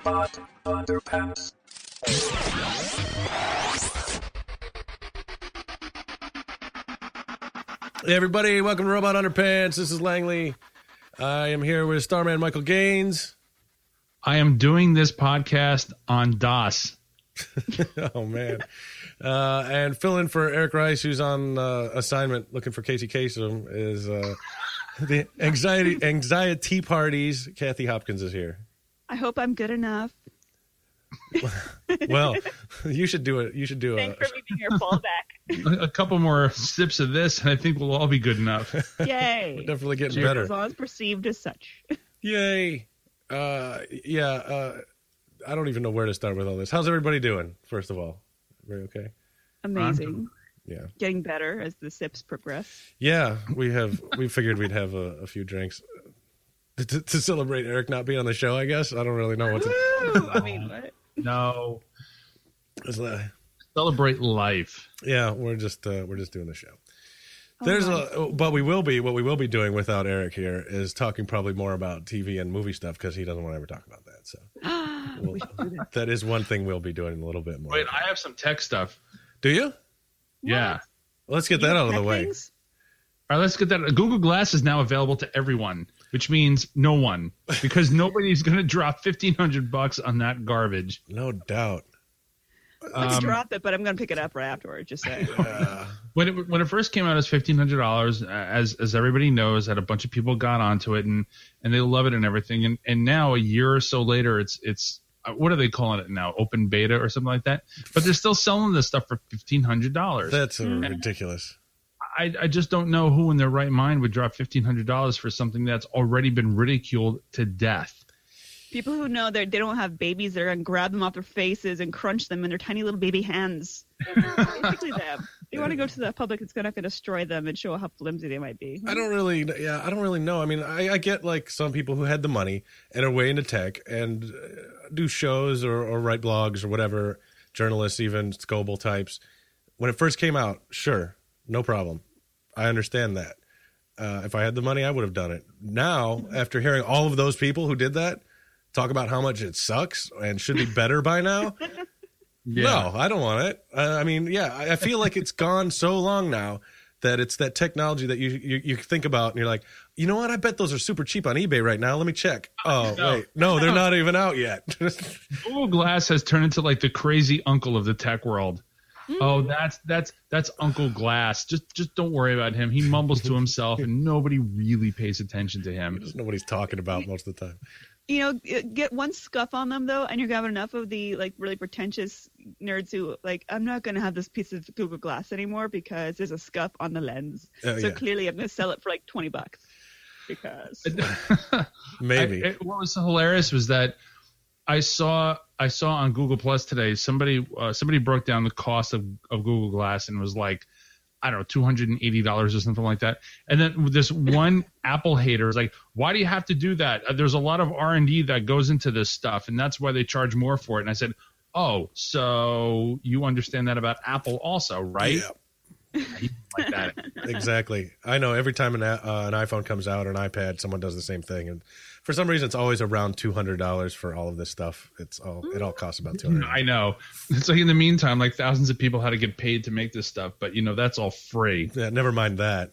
Robot Underpants. Hey everybody, welcome to Robot Underpants. This is Langley. I am here with Starman Michael Gaines. I am doing this podcast on DOS. Oh, man. And fill in for Eric Rice, who's on assignment looking for Casey Kasem, is the anxiety parties. Kathy Hopkins is here. I hope I'm good enough. Well, you should do it. You should do Thanks for being your fallback. A couple more sips of this, and I think we'll all be good enough. Yay. We're definitely getting Cheers. better. As long as perceived as such. Yay. I don't even know where to start with all this. How's everybody doing, first of all? Very okay? Amazing. Yeah. Getting better as the sips progress. Yeah, we figured we'd have a few drinks to celebrate Eric not being on the show, I guess. I don't really know what to... Woo! I mean, what? No. It's like- Celebrate life. Yeah, we're just doing the show. Oh, But what we will be doing without Eric here is talking probably more about TV and movie stuff because he doesn't want to ever talk about that. So We should do that. that is one thing we'll be doing a little bit more. Wait, I have some tech stuff. Do you? Yeah. Let's get that out of the way. Things? All right, let's get that. Google Glass is now available to everyone, which means no one, because nobody's going to drop $1,500 on that garbage. No doubt. Let's drop it, but I'm going to pick it up right afterward. Just saying. When it first came out as $1,500, as everybody knows, that a bunch of people got onto it and they love it and everything. And now a year or so later, it's what are they calling it now? Open beta or something like that. But they're still selling this stuff for $1,500. That's ridiculous. I just don't know who in their right mind would drop $1,500 for something that's already been ridiculed to death. People who know that they don't have babies, they're going to grab them off their faces and crunch them in their tiny little baby hands. Basically them. They want to go to the public that's going to destroy them and show how flimsy they might be. I don't really know. I mean, I get like some people who had the money and are way into tech and do shows or write blogs or whatever, journalists, even Scoble types. When it first came out, sure, no problem. I understand that. If I had the money, I would have done it. Now, after hearing all of those people who did that talk about how much it sucks and should be better by now, no, I don't want it. I mean, yeah, I feel like it's gone so long now that it's that technology that you think about and you're like, you know what? I bet those are super cheap on eBay right now. Let me check. Oh, wait. No, they're not even out yet. Google Glass has turned into like the crazy uncle of the tech world. Oh, that's Uncle Glass. Just don't worry about him. He mumbles to himself, and nobody really pays attention to him. Just know what he's talking about most of the time. You know, get one scuff on them, though, and you're going to have enough of the, like, really pretentious nerds who, like, I'm not going to have this piece of Google Glass anymore because there's a scuff on the lens. Clearly I'm going to sell it for, like, $20 because... Maybe. What was hilarious was that I saw on Google Plus today, somebody broke down the cost of Google Glass and was like, I don't know, $280 or something like that. And then this one Apple hater is like, why do you have to do that? There's a lot of R&D that goes into this stuff, and that's why they charge more for it. And I said, oh, so you understand that about Apple also, right? Yeah. Like that. Exactly. I know every time an iPhone comes out or an iPad, someone does the same thing. And for some reason, it's always around $200 for all of this stuff. It all costs about $200. I know. It's like in the meantime, like thousands of people had to get paid to make this stuff, but that's all free. Yeah, never mind that.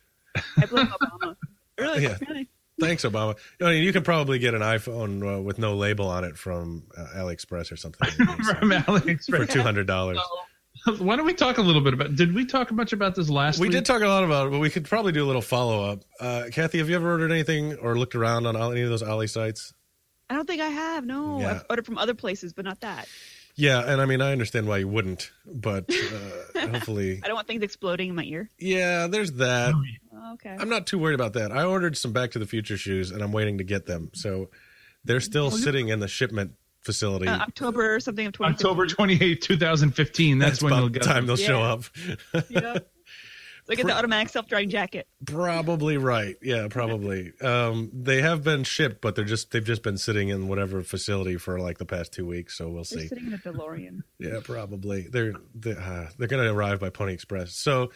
I blame Obama. Really? Yeah. Thanks, Obama. You can probably get an iPhone with no label on it from AliExpress or something. From AliExpress. For $200. Why don't we talk a little bit about? Did we talk much about this last week? We did talk a lot about it, but we could probably do a little follow up. Kathy, have you ever ordered anything or looked around on any of those Ali sites? I don't think I have. No, Yeah. I've ordered from other places, but not that. Yeah, and I mean, I understand why you wouldn't, but hopefully, I don't want things exploding in my ear. yeah, there's that. Oh, okay. I'm not too worried about that. I ordered some Back to the Future shoes, and I'm waiting to get them. So they're still sitting in the shipment facility. October or something of 2015. October 28, 2015. That's when about you'll get time they'll show up. Yeah. Look at the automatic self-drying jacket. Probably right. Yeah, probably. They have been shipped, but they've just been sitting in whatever facility for like the past 2 weeks. So we'll They're see. sitting in a DeLorean. Yeah, probably. They're going to arrive by Pony Express. So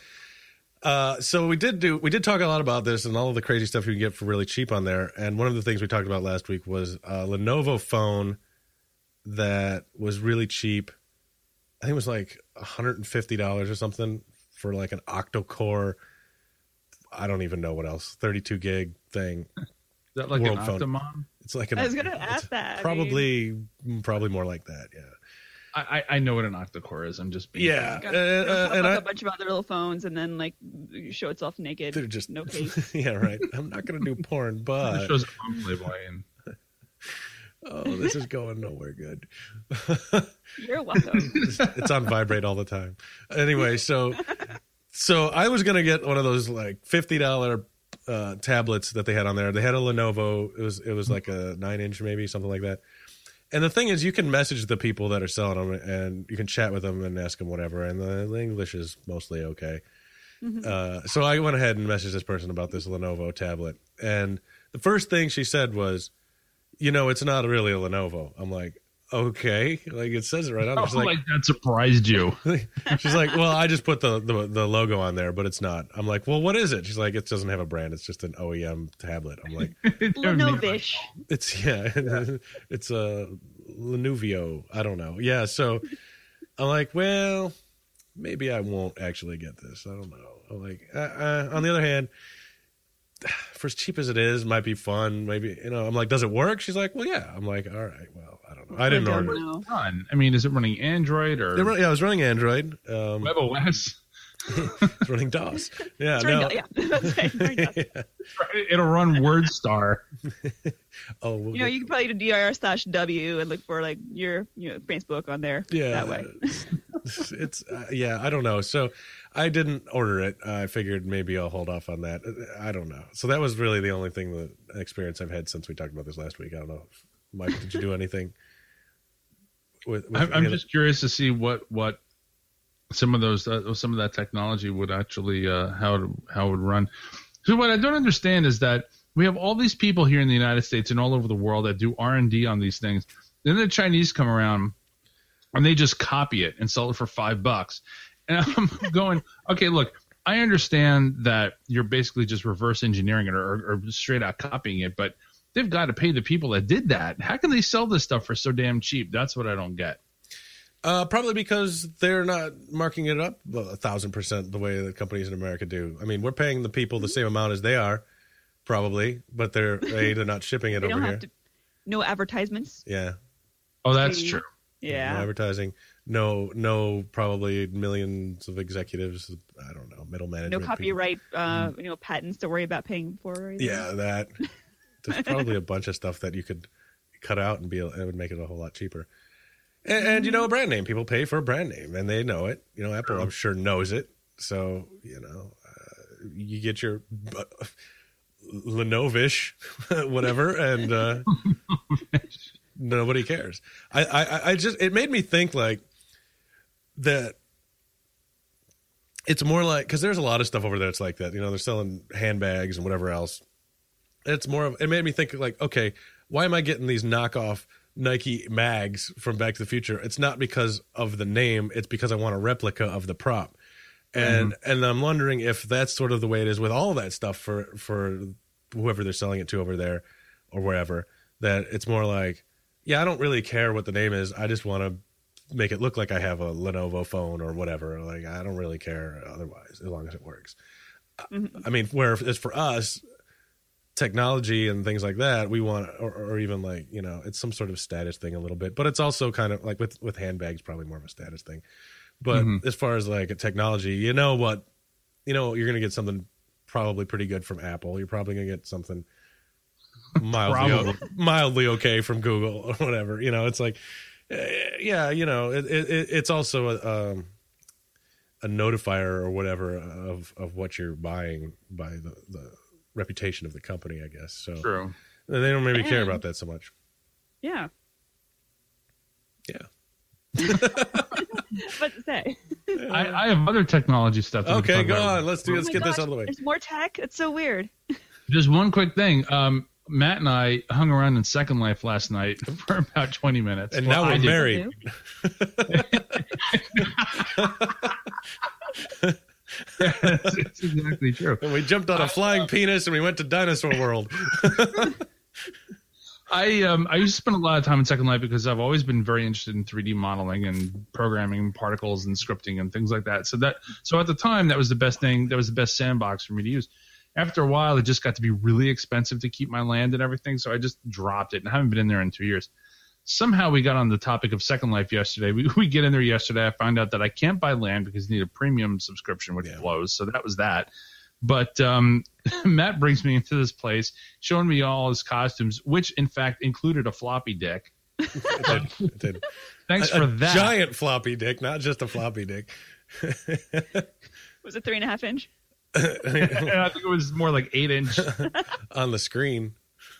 we did talk a lot about this and all of the crazy stuff you can get for really cheap on there. And one of the things we talked about last week was a Lenovo phone that was really cheap. I think it was like $150 or something for like an octa-core. I don't even know what else. 32 gig thing. Is that like World an phone. Optimon? It's like I was gonna ask that. Probably more like that. Yeah. I know what an octa-core is. I'm just being Yeah. And a bunch of other little phones, and then like you show itself naked. They're just no case. Yeah, right. I'm not going to do porn, It but shows on Playboy and oh, this is going nowhere good. You're welcome. It's on vibrate all the time. Anyway, so I was going to get one of those like $50 tablets that they had on there. They had a Lenovo. It was like a 9-inch maybe, something like that. And the thing is, you can message the people that are selling them, and you can chat with them and ask them whatever. And the English is mostly okay. Mm-hmm. So I went ahead and messaged this person about this Lenovo tablet. And the first thing she said was, it's not really a Lenovo. I'm like, okay. Like, it says it right on there. She's like that surprised you. She's like, well, I just put the logo on there, but it's not. I'm like, well, what is it? She's like, it doesn't have a brand. It's just an OEM tablet. I'm like, Lenovish. It's a Lenuvio. I don't know. Yeah. So I'm like, well, maybe I won't actually get this. I don't know. I'm like, on the other hand, for as cheap as it is, might be fun. Maybe, I'm like, does it work? She's like, well, yeah. I'm like, all right, well, I don't know. I didn't order it. I mean, is it running Android or? Yeah, I was running Android. WebOS. It's running DOS. Yeah, It'll run WordStar. Oh, you can probably do dir/w and look for like your Facebook on there. Yeah, that way. It's I don't know. So I didn't order it. I figured maybe I'll hold off on that. I don't know. So that was really the only the experience I've had since we talked about this last week. I don't know, Mike. Did you do anything? I'm just curious to see what some of that technology would actually how it would run. So what I don't understand is that we have all these people here in the United States and all over the world that do R&D on these things. Then the Chinese come around and they just copy it and sell it for $5. And I'm going, okay, look, I understand that you're basically just reverse engineering it or straight out copying it, but they've got to pay the people that did that. How can they sell this stuff for so damn cheap? That's what I don't get. Probably because they're not marking it up 1,000% the way that companies in America do. I mean, we're paying the people the same amount as they are, probably, but they're not shipping it they over don't here. have to, no advertisements. Yeah. Oh, that's true. Yeah. No advertising. No, probably millions of executives. I don't know, middle management. No copyright, patents to worry about paying for. Either. Yeah, that. There's probably a bunch of stuff that you could cut out and it would make it a whole lot cheaper. And a brand name. People pay for a brand name, and they know it. Apple, I'm sure, knows it. So, you get your Lenovish, whatever, and nobody cares. I just, it made me think like that. It's more like, because there's a lot of stuff over there that's like that. They're selling handbags and whatever else. It's more of, it made me think like, okay, why am I getting these knockoff Nike mags from Back to the Future? It's not because of the name. It's because I want a replica of the prop. And I'm wondering if that's sort of the way it is with all that stuff for whoever they're selling it to over there or wherever, that it's more like, yeah, I don't really care what the name is. I just want to make it look like I have a Lenovo phone or whatever. Like, I don't really care otherwise, as long as it works. Mm-hmm. I mean, where it's for us, technology and things like that, we want, or even like, it's some sort of status thing a little bit, but it's also kind of like with handbags, probably more of a status thing. But as far as like a technology, you're going to get something probably pretty good from Apple. You're probably going to get something mildly okay from Google or whatever. It's like, it's also a notifier or whatever of what you're buying by the reputation of the company, I guess. So true. They don't maybe care about that so much. Yeah. Yeah. What to say? I have other technology stuff. Okay, go on. Let's get this out of the way. There's more tech. It's so weird. Just one quick thing. Matt and I hung around in Second Life last night for about 20 minutes. And now we're married. It's exactly true. And we jumped on a flying penis and we went to Dinosaur World. I used to spend a lot of time in Second Life because I've always been very interested in 3D modeling and programming particles and scripting and things like that. So at the time, that was the best thing. That was the best sandbox for me to use. After a while, it just got to be really expensive to keep my land and everything, so I just dropped it and I haven't been in there in 2 years. Somehow we got on the topic of Second Life yesterday. We get in there yesterday. I found out that I can't buy land because you need a premium subscription, which blows. So that was that. But Matt brings me into this place, showing me all his costumes, which in fact included a floppy dick. It did. Thanks for that. Giant floppy dick, not just a floppy dick. Was it 3.5 inch? I think it was more like 8 inch on the screen.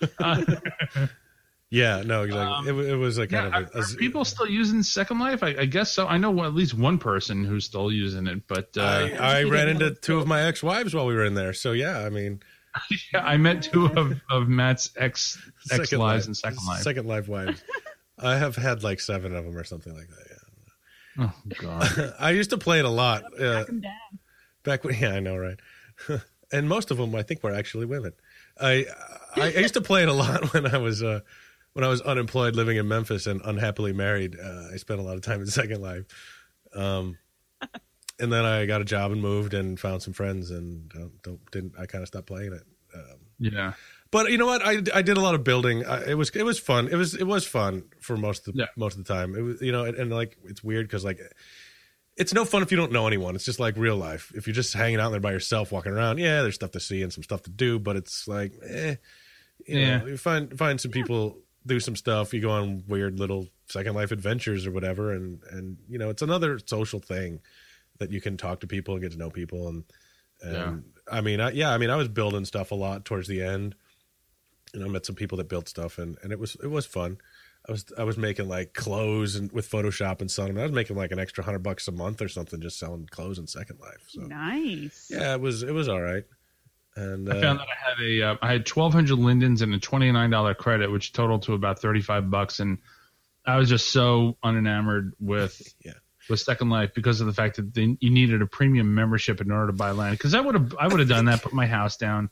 Yeah, no, exactly. It was a kind of are people still using Second Life? I guess so. I know at least one person who's still using it, but I ran into two of my ex-wives while we were in there. So yeah, I mean, yeah, I met two of Matt's ex-wives in Second Life. Second Life wives. I have had like 7 of them or something like that. Yeah. Oh God. I used to play it a lot. Track 'em down. Back when, yeah, I know, right? And most of them, I think, were actually women. I used to play it a lot when I was unemployed, living in Memphis, and unhappily married. I spent a lot of time in Second Life, and then I got a job and moved and found some friends, and I kind of stopped playing it. Yeah. But you know what? I did a lot of building. It was fun. It was fun for most of the time. It was, and like it's weird because like. It's no fun if you don't know anyone. It's just like real life. If you're just hanging out there by yourself, walking around, yeah, there's stuff to see and some stuff to do, but it's like, you know, you find some people, do some stuff. You go on weird little Second Life adventures or whatever, and you know, it's another social thing that you can talk to people and get to know people. And I mean, I was building stuff a lot towards the end. I met some people that built stuff, and it was fun. I was making like clothes and with Photoshop and selling them. I was making like an extra $100 a month or something just selling clothes in Second Life. So nice. Yeah, it was all right. And I found that I had 1,200 lindens and a $29 credit, which totaled to about $35, and I was just so unenamored with Second Life because of the fact that you needed a premium membership in order to buy land. Because I would have done that, put my house down.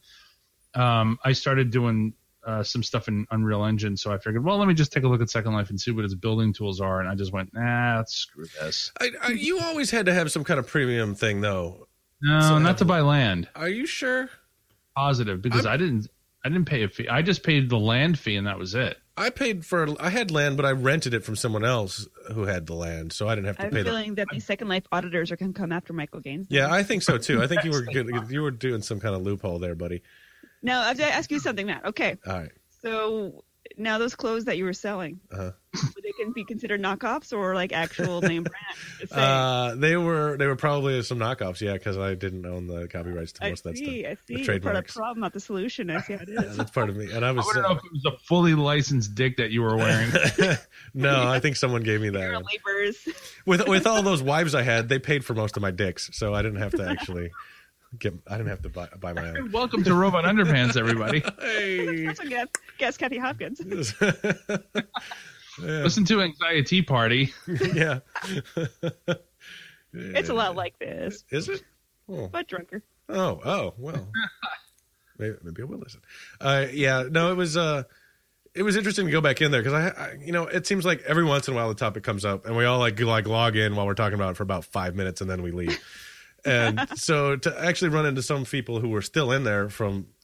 I started doing some stuff in Unreal Engine, so I figured, well, let me just take a look at Second Life and see what its building tools are, and I just went, screw this. You always had to have some kind of premium thing, though. No, so not to buy land. Are you sure? Positive, because I didn't pay a fee. I just paid the land fee, and that was it. I had land, but I rented it from someone else who had the land, so I didn't have to pay. I'm feeling that these Second Life auditors are going to come after Michael Gaines. Yeah, I think so too. I think you were good. You were doing some kind of loophole there, buddy. Now, I have to ask you something, Matt. Okay. All right. So now those clothes that you were selling, they can be considered knockoffs or like actual name brand? They were probably some knockoffs, yeah, because I didn't own the copyrights to most of that stuff. I see. The trademarks. Part of the problem, not the solution. I see how it is. Yeah, that's part of me. And I want to know if it was a fully licensed dick that you were wearing. No, I think someone gave me that. You're labors. With all those wives I had, they paid for most of my dicks, so I didn't have to actually. I didn't have to buy my own. Welcome to Robot Underpants, everybody. Hey. Special guest Kathy Hopkins. Listen to Anxiety Party. Yeah. It's a lot like this. Is it? Oh. But drunker. Oh, well. Maybe I will listen. Yeah, no, it was interesting to go back in there because I it seems like every once in a while the topic comes up and we all like log in while we're talking about it for about 5 minutes and then we leave. And so to actually run into some people who were still in there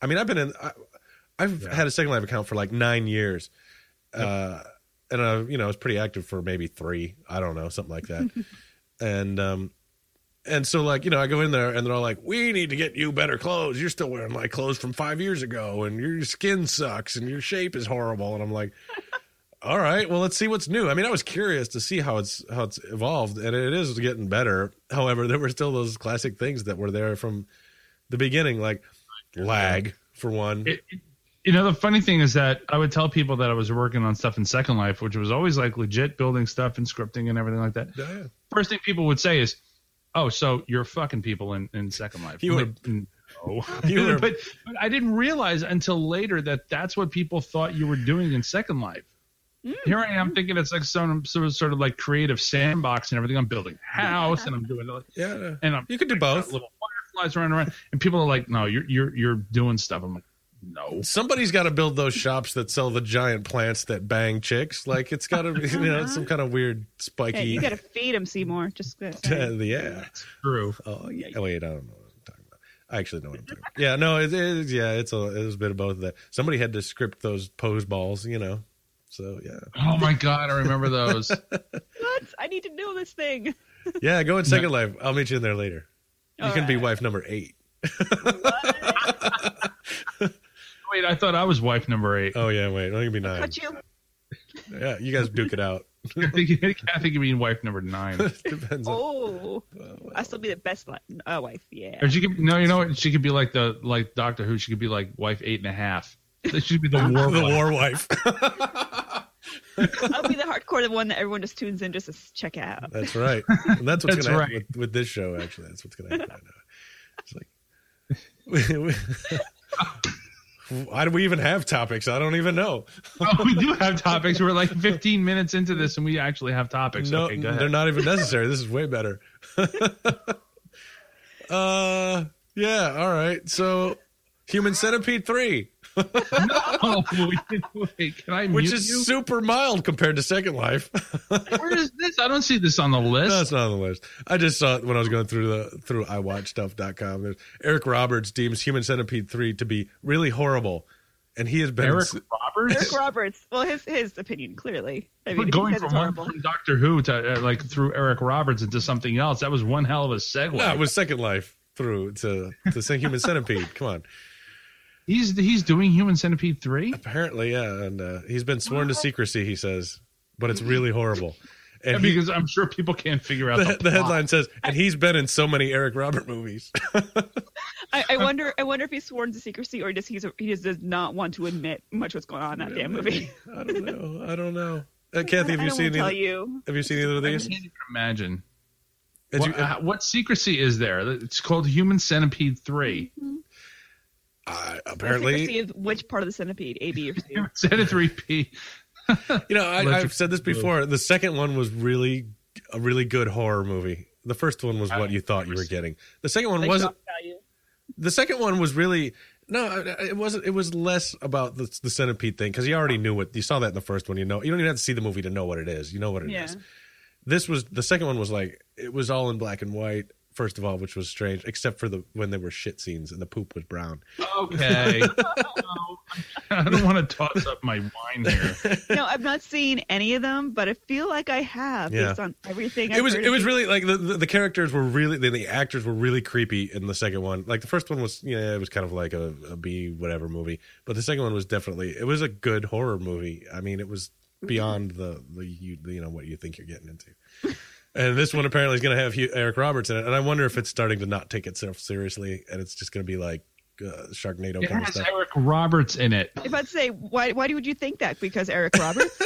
I've had a Second Life account for like 9 years. And I was pretty active for maybe 3, I don't know, something like that. And so like, I go in there and they're all like, we need to get you better clothes. You're still wearing my clothes from 5 years ago and your skin sucks and your shape is horrible. And I'm like, all right, well, let's see what's new. I mean, I was curious to see how it's evolved, and it is getting better. However, there were still those classic things that were there from the beginning, like lag, for one. The funny thing is that I would tell people that I was working on stuff in Second Life, which was always like legit building stuff and scripting and everything like that. Yeah. First thing people would say is, oh, so you're fucking people in Second Life. But I didn't realize until later that that's what people thought you were doing in Second Life. Here I am thinking it's like some sort of like creative sandbox and everything. I'm building a house and I'm doing and you could do both. Little fireflies running around, and people are like, "No, you're doing stuff." I'm like, No. Somebody's got to build those shops that sell the giant plants that bang chicks. Like it's got to be, some kind of weird spiky. Hey, you got to feed them, Seymour. Just yeah. That's true. Oh yeah. Oh, wait, I don't know what I'm talking about. I actually know what I'm talking about. Yeah, no, it is. Yeah, it was a bit of both of that. Somebody had to script those pose balls, So yeah. Oh my God, I remember those. What? I need to know this thing. Yeah, go in Second Life. I'll meet you in there later. You can be wife number 8. Wait, I thought I was wife number 8. Oh yeah, wait, I think it'd be 9. Cut you. Yeah, you guys duke it out. I think you mean wife number 9. Depends. Oh, I still be the best wife. Yeah. Or she could, no, you know what? She could be like Doctor Who. She could be like wife 8.5. She should be the war wife. I'll be the hardcore, the one that everyone just tunes in just to check out. That's right. And that's what's That's going to right. happen with this show. Actually, that's what's going to happen right now. It's like, why do we even have topics? I don't even know. Oh, we do have topics. We're like 15 minutes into this, and we actually have topics. No, Okay, go ahead. they're not even necessary. This is way better. Yeah. All right. So, Human Centipede 3. No, wait, can I Which mute is you? super mild compared to Second Life. Where is this? I don't see this on the list. No, it's not on the list. I just saw it when I was going through iWatchStuff.com. There's Eric Roberts deems Human Centipede 3 to be really horrible, and he has been Eric Roberts? Eric Roberts. Well, his opinion clearly. I We're mean, going he says from it's horrible. Doctor Who to through Eric Roberts into something else. That was one hell of a segue. No, it was Second Life through to Human Centipede. Come on. He's doing Human Centipede 3? Apparently, yeah, and he's been sworn to secrecy. He says, but it's really horrible. And Because I'm sure people can't figure out the headline says, and he's been in so many Eric Robert movies. I wonder if he's sworn to secrecy or he just does not want to admit much what's going on in that damn movie. I don't know. Kathy, have you seen tell either? you. Have you seen either of I these? can't even imagine. What What secrecy is there? It's called Human Centipede 3. apparently, Secrecy is which part of the centipede, A, B, or C? Human Centipede 3P. I've said this before. The second one was really a really good horror movie. The first one was what you thought you were getting. The second one wasn't. Shock value. The second one was really it wasn't. It was less about the centipede thing because you already knew what you saw that in the first one. You don't even have to see the movie to know what it is. You know what it is. The second one was like it was all in black and white. First of all, which was strange, except for when there were shit scenes and the poop was brown. Okay. I don't want to toss up my wine here. No, I've not seen any of them, but I feel like I have based on everything. It was really like the characters were really the actors were really creepy in the second one. Like the first one was it was kind of like a B whatever movie, but the second one was definitely it was a good horror movie. I mean, it was beyond the what you think you're getting into. And this one apparently is going to have Eric Roberts in it, and I wonder if it's starting to not take itself seriously, and it's just going to be like Sharknado It kind of has stuff. Eric Roberts in it. If I'd say, why would you think that? Because Eric Roberts?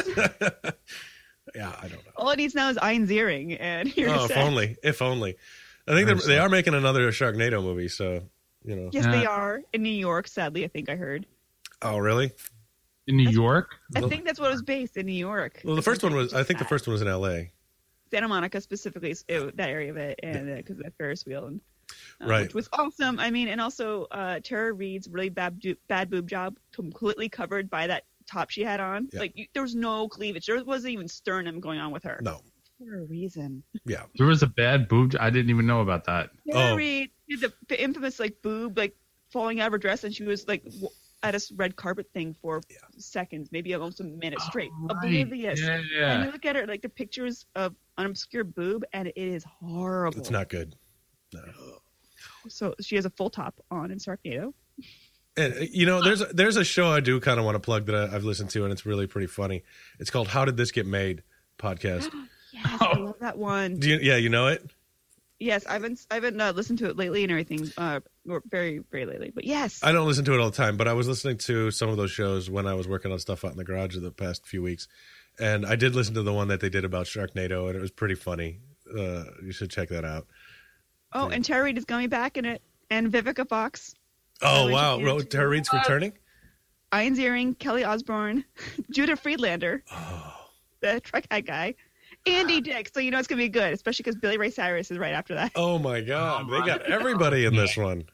Yeah, I don't know. All it needs now is Ian Ziering, and you're Oh, set. if only. I think they are making another Sharknado movie, so Yes, they are in New York. Sadly, I think I heard. Oh, really? In New York? I think that's what it was based in New York. Well, the first one was. I think the first one was in L.A. Santa Monica specifically, that area of it, and because of that Ferris wheel, and Right. which was awesome. I mean, and also Tara Reid's really bad boob job, completely covered by that top she had on. Yeah. Like there was no cleavage. There wasn't even sternum going on with her. No. For a reason. Yeah. There was a bad boob. I didn't even know about that. Tara Oh. Reid did the infamous boob falling out of her dress, and she was at a red carpet thing for seconds, maybe almost a minute straight, oblivious. Yeah. And you look at her the pictures of an obscure boob, and it is horrible. It's not good. No. So she has a full top on in Sharknado. And there's a show I do kind of want to plug that I've listened to, and it's really pretty funny. It's called "How Did This Get Made?" podcast. Yes, I love that one. You know it? Yes, I haven't listened to it lately and everything, or very, very lately. But yes, I don't listen to it all the time, but I was listening to some of those shows when I was working on stuff out in the garage the past few weeks, and I did listen to the one that they did about Sharknado, and it was pretty funny. You should check that out. Oh, and Tara Reid is coming back in it, and Vivica Fox. Oh, wow. Tara Reid's returning? Ian Ziering, Kelly Osbourne, Judah Friedlander, the truck guy, Andy Dick. So you know it's going to be good, especially because Billy Ray Cyrus is right after that. Oh, my God. They got everybody in this one.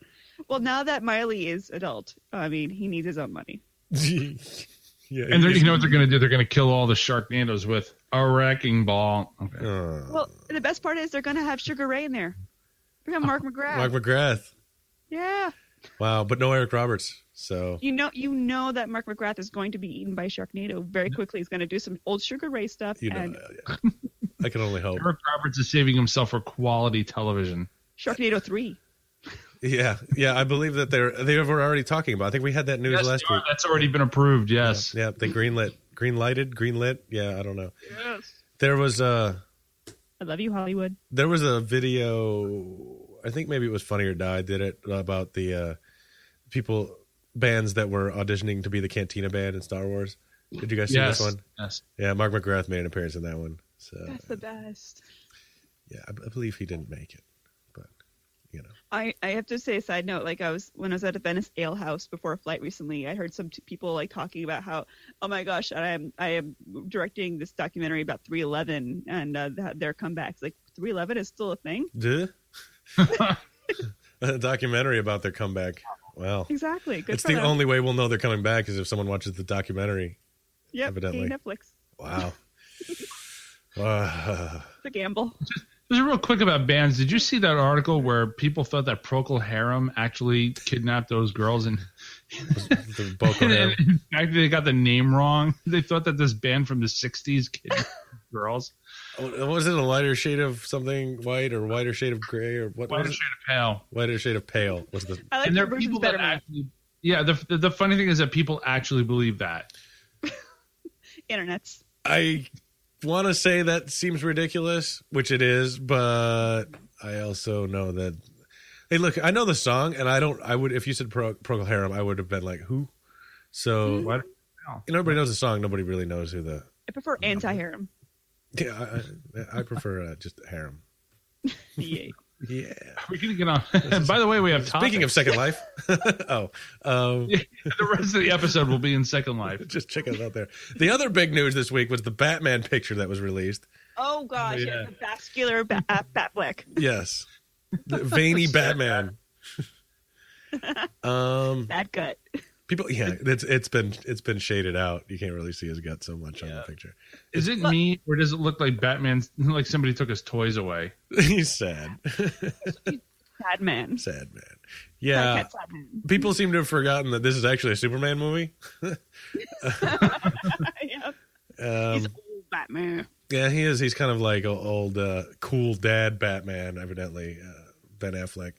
Well, now that Miley is adult, I mean, he needs his own money. Yeah, And you know what they're going to do? They're going to kill all the Sharknadoes with a wrecking ball. Okay. Well, the best part is they're going to have Sugar Ray in there. We're going to have Mark McGrath. Mark McGrath. Yeah. Wow, but no Eric Roberts. So You know that Mark McGrath is going to be eaten by Sharknado very quickly. He's going to do some old Sugar Ray stuff. you know, and yeah. I can only hope. Eric Roberts is saving himself for quality television. Sharknado 3. Yeah, I believe that they were already talking about. I think we had that news last week. That's already been approved. Yes. Yeah, they greenlit. Yeah, I don't know. Yes. There was I love you, Hollywood. There was a video. I think maybe it was Funny or Die did it about the bands that were auditioning to be the Cantina band in Star Wars. Did you guys see this one? Yes. Yeah, Mark McGrath made an appearance in that one. So That's the best. yeah, I believe he didn't make it, but you know. I have to say a side note, like when I was at a Venice Ale House before a flight recently, I heard some people like talking about how, oh my gosh, I am directing this documentary about 311 and their comebacks. Like 311 is still a thing. A documentary about their comeback. Well, Exactly. Good it's for the them. only way we'll know they're coming back is if someone watches the documentary. Yep. evidently. Hey, Netflix. Wow. It's a gamble. Just real quick about bands. Did you see that article where people thought that Procol Harum actually kidnapped those girls and The Boko Haram. in fact they got the name wrong? They thought that this band from the 60s kidnapped girls. Was it a lighter shade of something white or whiter shade of gray or what? Whiter was it? shade of pale. Whiter shade of pale was the. I like And the there are versions people better. that actually, yeah. The funny thing is that people actually believe that. Internets. I want to say that seems ridiculous, which it is, but I also know that. Hey, look, I know the song, and I would if you said Procol Harum, I would have been like, who? So What? everybody knows the song. Nobody really knows who the. I prefer anti-harem. Yeah, I prefer just Harum. Yay. Yeah. We're gonna get on. By the way, we have Speaking of topics. Second Life, The rest of the episode will be in Second Life. just check us out there. The other big news this week was the Batman picture that was released. Oh gosh, Yeah. the vascular Batfleck. Yes, the veiny Batman. Bad gut. People, yeah, it's been shaded out. You can't really see his gut so much on the picture. Is it me, or does it look like Batman's like somebody took his toys away? He's sad, Sad man. sad man. Yeah, Sad man. people seem to have forgotten that this is actually a Superman movie. Yeah. Um, He's old Batman. yeah, he is. He's kind of like old, cool dad Batman. Evidently, Ben Affleck.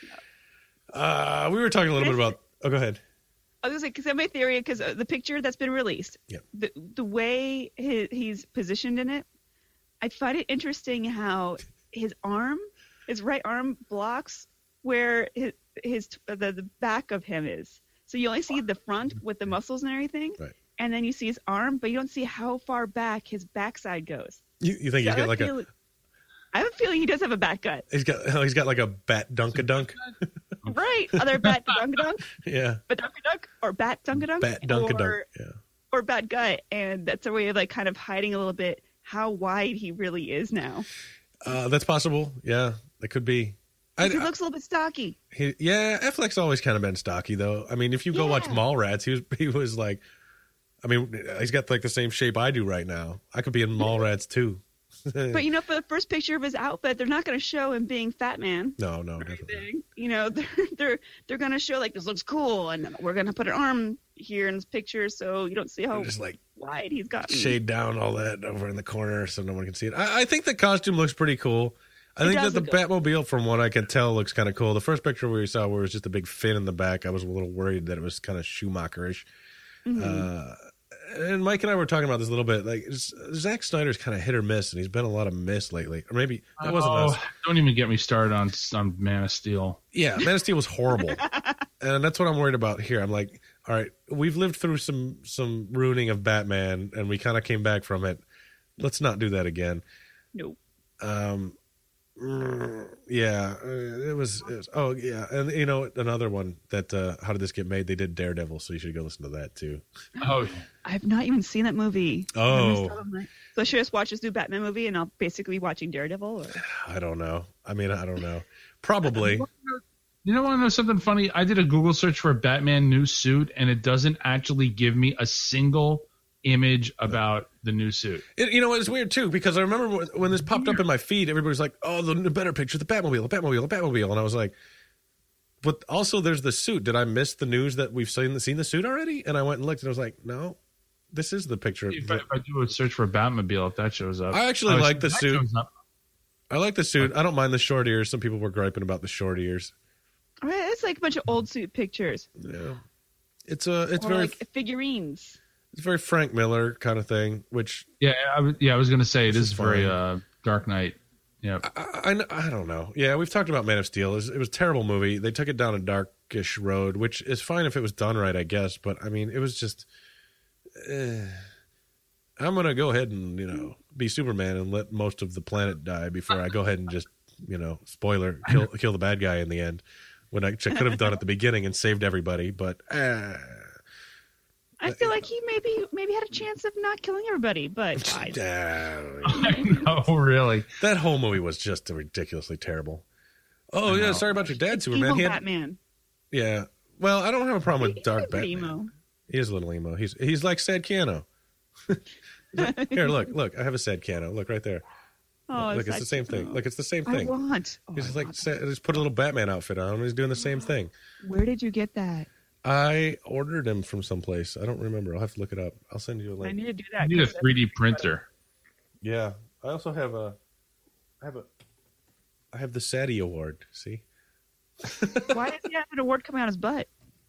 We were talking a little bit about. Oh, go ahead. I was gonna say, because I have my theory, because the picture that's been released, Yeah. the way he's positioned in it, I find it interesting how his right arm blocks where the back of him is. So you only see the front with the muscles and everything, Right. and then you see his arm, but you don't see how far back his backside goes. You think he's got like I have a feeling he does have a bat gut. he's got like a bat dunk. Right. Other bat dunk, Yeah, dunk, or bat dunk, bat dunk. Yeah. or bat gut, and that's a way of like kind of hiding a little bit how wide he really is now. That's possible. Yeah, that could be. He looks a little bit stocky. Affleck's always kind of been stocky, though. I mean, if you go watch Mallrats, he was like, I mean, he's got like the same shape I do right now. I could be in Mallrats too. But for the first picture of his outfit, they're not going to show him being fat man. No, definitely. They're going to show like this looks cool, and we're going to put an arm here in this picture so you don't see how Just like wide he's gotten. shade down all that over in the corner so no one can see it. I think the costume looks pretty cool. I think that does the look good. Batmobile, from what I can tell, looks kind of cool. The first picture we saw where it was just a big fin in the back, I was a little worried that it was kind of Schumacher-ish. Mm-hmm. And Mike and I were talking about this a little bit. Like Zack Snyder's kind of hit or miss, and he's been a lot of miss lately. Or maybe that wasn't us. Don't even get me started on Man of Steel. Yeah, Man of Steel was horrible, and that's what I'm worried about here. I'm like, all right, we've lived through some ruining of Batman, and we kind of came back from it. Let's not do that again. Nope. Yeah, it was. Oh, yeah, and another one that how did this get made? They did Daredevil, so you should go listen to that too. Oh, I've not even seen that movie. Oh. So should I just watch this new Batman movie and I'll basically be watching Daredevil? Or? I don't know. I mean, I don't know. Probably. You know, want to know something funny? I did a Google search for a Batman new suit, and it doesn't actually give me a single image about the new suit. You know, it's weird too, because I remember when this popped up in my feed, everybody's like, "Oh, the better picture, the Batmobile, the Batmobile, the Batmobile," and I was like, "But also, there's the suit. Did I miss the news that we've seen the suit already?" And I went and looked, and I was like, "No, this is the picture." If I do a search for Batmobile, if that shows up, I actually like the suit. shows up. I like the suit. I don't mind the short ears. Some people were griping about the short ears. It's like a bunch of old suit pictures. Yeah, it's Or very like figurines. it's very Frank Miller kind of thing. Which I was going to say it This is is very fine. Dark Knight. Yeah, I don't know. Yeah, we've talked about Man of Steel. It was a terrible movie. They took it down a darkish road, which is fine if it was done right, I guess. But I mean, it was just. I'm gonna go ahead and be Superman and let most of the planet die before I go ahead and just spoiler kill the bad guy in the end. When I could have done at the beginning and saved everybody, but I feel like he maybe had a chance of not killing everybody, but died. I know, really. That whole movie was just ridiculously terrible. Oh yeah, sorry about your dad, Superman. Evil Batman. Yeah. Well, I don't have a problem with He's Dark a bit Batman. emo. He is a little emo. He's like Sad Keanu. Here, look. I have a Sad Keanu. Look right there. Oh, Look, it's the same thing. Look, it's the same thing. I want. He's just like just put a little Batman outfit on him. He's doing the same thing. Where did you get that? I ordered him from someplace. I don't remember. I'll have to look it up. I'll send you a I link. need to do that. I need a 3D printer. Yeah. I also have I have the Sadie Award. See? Why does he have an award coming out his butt?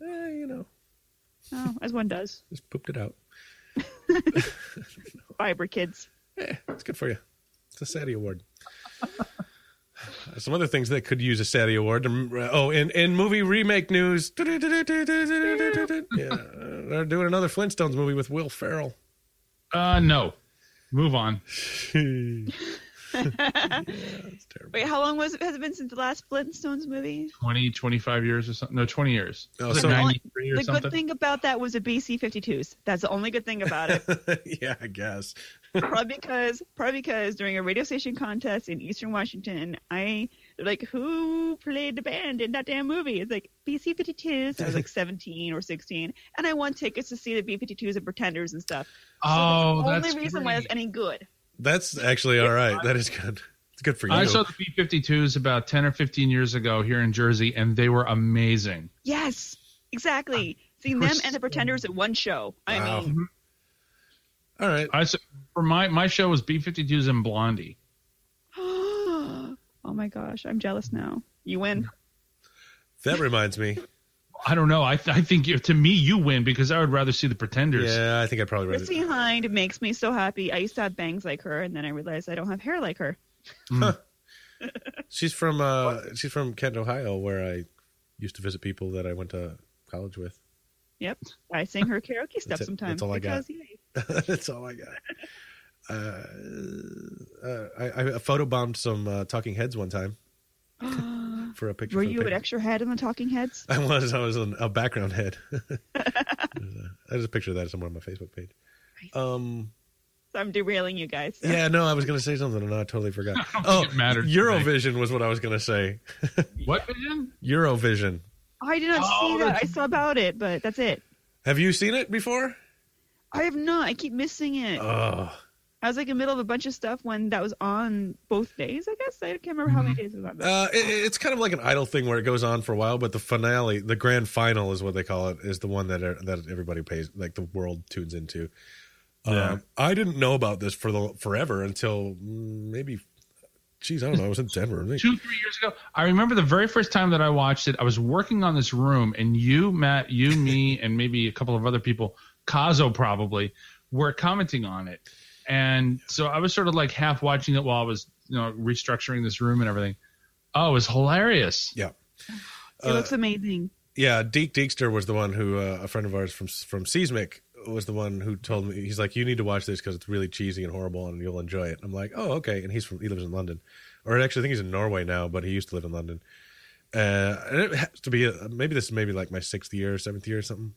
Oh, as one does. Just pooped it out. Fiber kids. It's good for you. It's a Sadie Award. Some other things that could use a Sadie Award. Oh, in movie remake news, they're doing another Flintstones movie with Will Ferrell. No. Move on. It's terrible. Wait, how long has it been since the last Flintstones movie? 20, 25 years or something. No, 20 years. Oh, Was it so- 93 or The something? good thing about that was the BC-52s. That's the only good thing about it. Yeah, I guess. Probably because during a radio station contest in Eastern Washington, they're like, who played the band in that damn movie? It's like BC-52s. I was like 17 or 16, and I won tickets to see the B-52s and Pretenders and stuff. Oh, the that's only reason why great. it's any good. That's actually all right. That is good. It's good for you. I saw the B-52s about 10 or 15 years ago here in Jersey, and they were amazing. Yes, exactly. Seeing They were them and the Pretenders at one show. Wow. I mean, All right. For my show was B-52s and Blondie. oh my gosh, I'm jealous now. You win. That reminds me. I don't know. I think to me you win because I would rather see the Pretenders. Yeah, I think I'd probably Chrissy rather. Hind makes me so happy. I used to have bangs like her, and then I realized I don't have hair like her. She's from Kent, Ohio, where I used to visit people that I went to college with. Yep, I sing her karaoke stuff That's it. sometimes. That's all I got. because, yay. That's all I got. I photobombed some Talking Heads one time for a picture. Were for the you an paper. extra head in the Talking Heads? I was a background head. There's a picture of that somewhere on my Facebook page. So I'm derailing you guys. Yeah, no, I was going to say something and I totally forgot. think it mattered today. Eurovision was what I was going to say. What vision? Eurovision. I did not see that. I saw about it, but that's it. Have you seen it before? I have not. I keep missing it. Oh, I was like in the middle of a bunch of stuff when that was on both days, I guess. I can't remember how many days it was on. it's kind of like an idol thing where it goes on for a while, but the finale, the grand final is what they call it, is the one that everybody pays, like the world tunes into. Yeah. I didn't know about this forever until maybe, I don't know. I was in Denver. 2-3 years ago. I remember the very first time that I watched it. I was working on this room, and you, Matt, me, and maybe a couple of other people, Kazo probably, were commenting on it. And so I was sort of like half watching it while I was, restructuring this room and everything. Oh, it was hilarious. Yeah. It looks amazing. Yeah, Deke Deekster was the one who, a friend of ours from Seismic, was the one who told me, he's like, you need to watch this because it's really cheesy and horrible and you'll enjoy it. I'm like, oh, okay. And he lives in London. Or actually, I think he's in Norway now, but he used to live in London. And it has to be, maybe this is maybe like my 6th year, 7th year or something.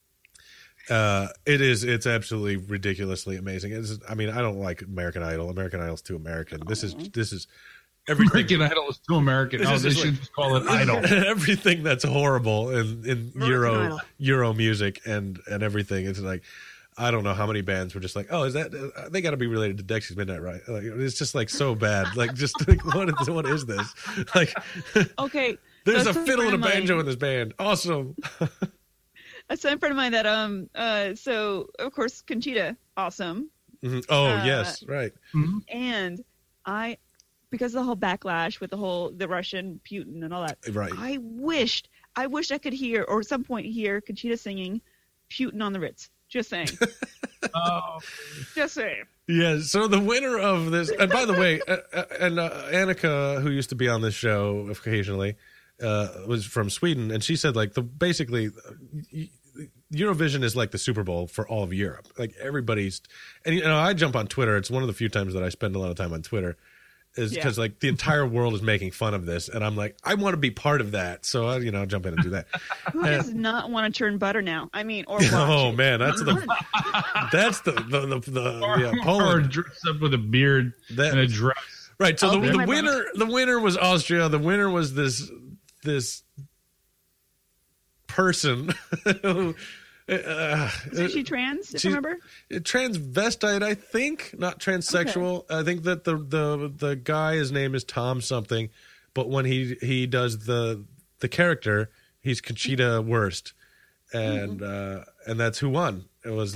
It's absolutely ridiculously amazing. I don't like American Idol. American Idol's too American. This is American Idol is too American. It's Oh, just they like- should just call it Idol. Everything that's horrible in American Idol. Euro music and everything. It's like, I don't know how many bands were just like, oh, is that they got to be related to Dexys Midnight, right? Like, it's just like so bad. Like, just like, what is this? Like, Okay. there's so a fiddle and a friend of banjo mine- in this band. Awesome. A friend of mine that so of course Conchita, awesome. Mhm. Oh yes, right. And because of the whole backlash with the Russian Putin and all that, Right. I wished I could hear, or at some point hear, Conchita singing Putin on the Ritz. Just saying. Oh, Just saying. Yeah, so the winner of this, and by the way, Annika, who used to be on this show occasionally, was from Sweden, and she said like basically Eurovision is like the Super Bowl for all of Europe. Like everybody's, and you know, I jump on Twitter. It's one of the few times that I spend a lot of time on Twitter, is because like the entire world is making fun of this, and I'm like, I want to be part of that, so I, jump in and do that. Who does not want to churn butter now? I mean, or watch Oh it? man, that's the or Poland. dressed up with a beard That- and a dress. Right. So I'll be the my winner was Austria. The winner was this person who Is she trans? If I she's- remember. transvestite, I think, not transsexual. I think that the guy, his name is Tom something, but when he does the character, he's Conchita Wurst, and that's who won. It was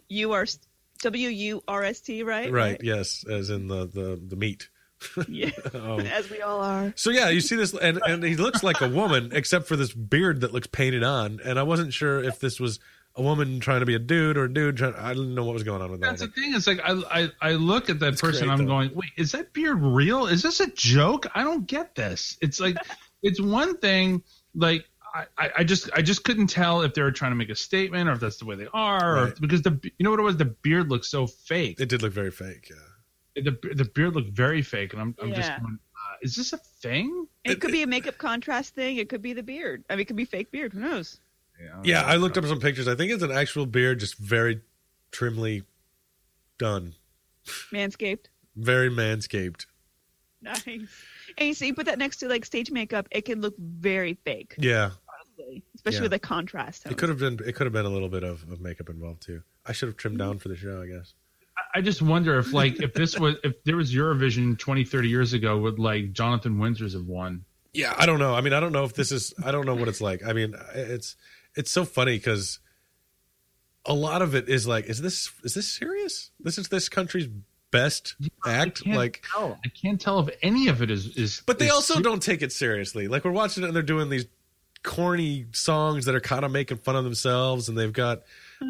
WURST, right? right. Yes, as in the meat. Yeah. Oh. As we all are. So yeah, you see this, and he looks like a woman, except for this beard that looks painted on. And I wasn't sure if this was a woman trying to be a dude or a dude trying. I didn't know what was going on with that. That's the thing. It's like I look at that It's person. great, I'm though. going, wait, is that beard real? Is this a joke? I don't get this. It's like it's one thing. Like I just couldn't tell if they were trying to make a statement or if that's the way they are, or Right. because you know what it was. The beard looked so fake. It did look very fake. Yeah. The beard looked very fake, and I'm just Yeah. going, is this a thing? It could be a makeup contrast thing. It could be the beard. I mean, it could be fake beard. Who knows? Yeah, I looked up some pictures. I think it's an actual beard, just very trimly done, Manscaped. very manscaped. Nice. And you see, you put that next to like stage makeup, it can look very fake. Yeah, Honestly. Especially Yeah. with the contrast. it could have been. It could have been a little bit of makeup involved too. I should have trimmed down for the show, I guess. I just wonder if if there was Eurovision 20, 30 years ago, would like Jonathan Winters have won? Yeah, I don't know. I mean, I don't know if this is. I don't know what it's like. I mean, it's so funny because a lot of it is like, is this serious? This is this country's best act. I can't tell if any of it is. But they is also don't take it seriously. Like we're watching it and they're doing these corny songs that are kind of making fun of themselves, and they've got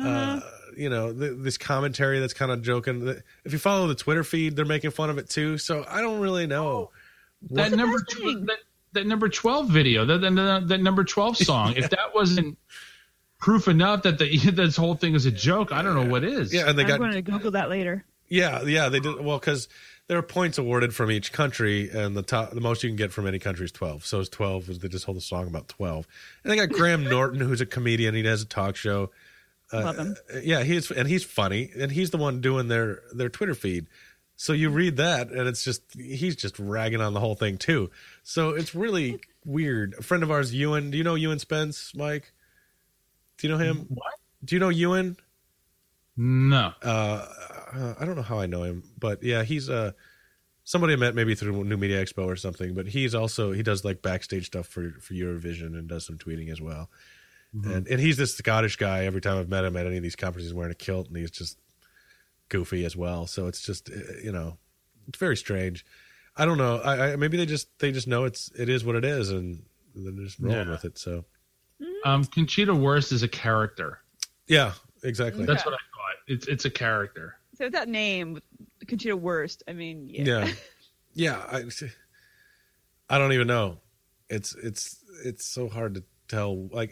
this commentary that's kind of joking. If you follow the Twitter feed, they're making fun of it too. So I don't really know. that number best thing? that number 12 video, that number 12 song. If that wasn't proof enough that this whole thing is a joke, I don't know what is. Yeah, and they I'm got going to Google that later. yeah they did well because there are points awarded from each country, and the most you can get from any country is 12. So it's 12. They just hold a song about 12, and they got Graham Norton, who's a comedian. He has a talk show. Love him. Yeah, he's funny, and he's the one doing their Twitter feed. So you read that, and it's just he's just ragging on the whole thing too. So it's really weird. A friend of ours, Ewan. Do you know Ewan Spence, Mike? Do you know him? What? Do you know Ewan? No. I don't know how I know him, but yeah, he's somebody I met maybe through New Media Expo or something. But he does like backstage stuff for Eurovision and does some tweeting as well. And he's this Scottish guy. Every time I've met him at any of these conferences, wearing a kilt, and he's just goofy as well. So it's just it's very strange. I don't know. I maybe they just know it is what it is, and they're just rolling with it. So Conchita Wurst is a character. yeah, exactly. That's what I thought. It's a character. So that name, Conchita Wurst, I mean, yeah. Yeah. I don't even know. It's so hard to tell. Like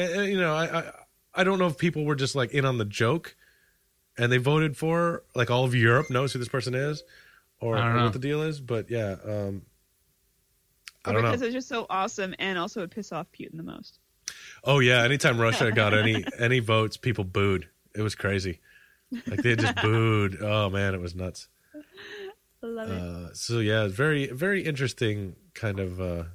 I don't know if people were just like in on the joke, and they voted for like all of Europe knows who this person is, or what the deal is. But yeah, I don't know. Because it's just so awesome, and also it piss off Putin the most. Oh yeah, anytime Russia got any votes, people booed. It was crazy. Like they just booed. Oh man, it was nuts. Love it. So yeah, very, very interesting kind of,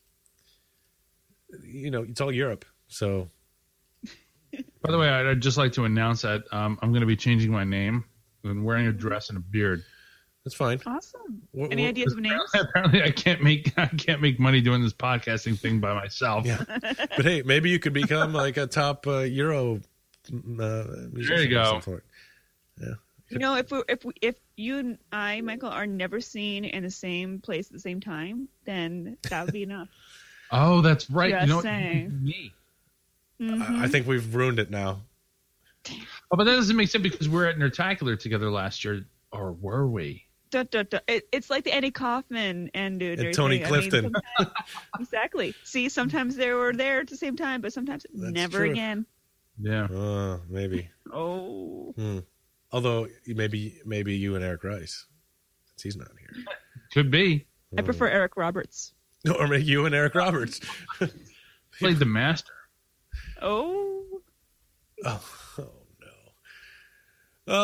it's all Europe. So, By the way, I'd just like to announce that I'm going to be changing my name and wearing a dress and a beard. that's fine. Awesome. Any ideas of names? Apparently, I can't make money doing this podcasting thing by myself. Yeah. But hey, maybe you could become like a top Euro musician. There you go. of some sort. Yeah. If you and I, Michael, are never seen in the same place at the same time, then that would be enough. Oh, that's right. Just you know what? saying. Me. I think we've ruined it now. Oh, but that doesn't make sense because we're at Nertacular together last year, or were we? It's like the Eddie Kaufman and Tony Clifton. Exactly. See, sometimes they were there at the same time, but sometimes never true. again. Yeah. Maybe. Oh. Although maybe you and Eric Rice, since he's not here. Could be. I prefer Eric Roberts. Or maybe you and Eric Roberts. Played the master. Oh. Oh no.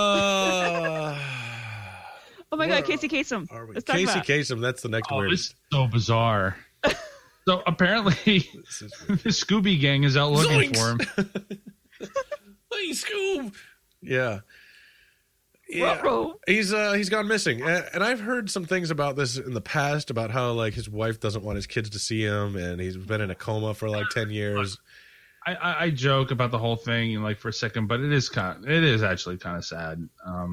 Oh my God, Casey Kasem. Let's talk Casey about it. Kasem, that's the next Oh, word. this is so bizarre. So apparently, the Scooby Gang is out looking for him. Hey, Scoob. Yeah. Ruh-roh. He's gone missing, and I've heard some things about this in the past about how like his wife doesn't want his kids to see him, and he's been in a coma for like 10 years. I joke about the whole thing like for a second, but it is actually kind of sad.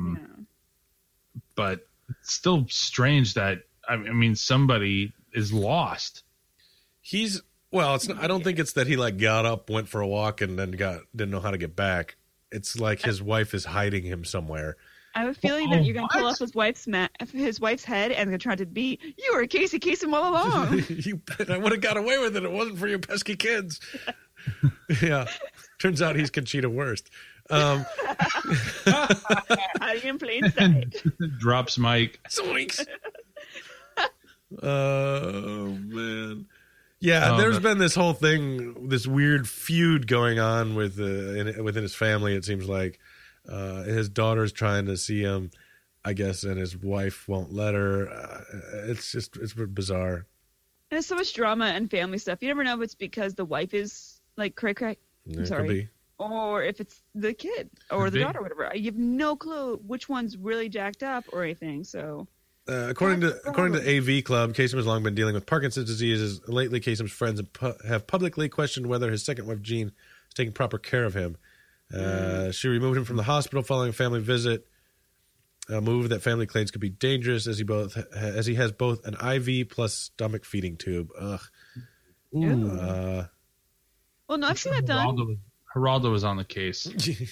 But it's still strange that I mean somebody is lost. It's not, I don't think it's that he like got up, went for a walk, and then didn't know how to get back. It's like his wife is hiding him somewhere. I have a feeling that you're going to pull off his wife's head and going to try to be, you were Casey Kasem all along. You bet I would have got away with it. It wasn't for you pesky kids. Yeah. Turns out he's Conchita Wurst. Hiding in plain sight. Drops Mike. Zoinks. Oh, man. Yeah, there's been this whole thing, this weird feud going on within his family, it seems like. His daughter's trying to see him, I guess, and his wife won't let her. It's bizarre. And there's so much drama and family stuff. You never know if it's because the wife is like cray-cray. I'm sorry. Could be. Or if it's the kid or the daughter or whatever. You have no clue which one's really jacked up or anything. So, according to AV Club, Kasem has long been dealing with Parkinson's disease. Lately, Kasem's friends have publicly questioned whether his second wife, Jean, is taking proper care of him. She removed him from the hospital following a family visit, a move that family claims could be dangerous as he has both an IV plus stomach feeding tube. Ugh. well, no, I've seen that done. Geraldo was on the case.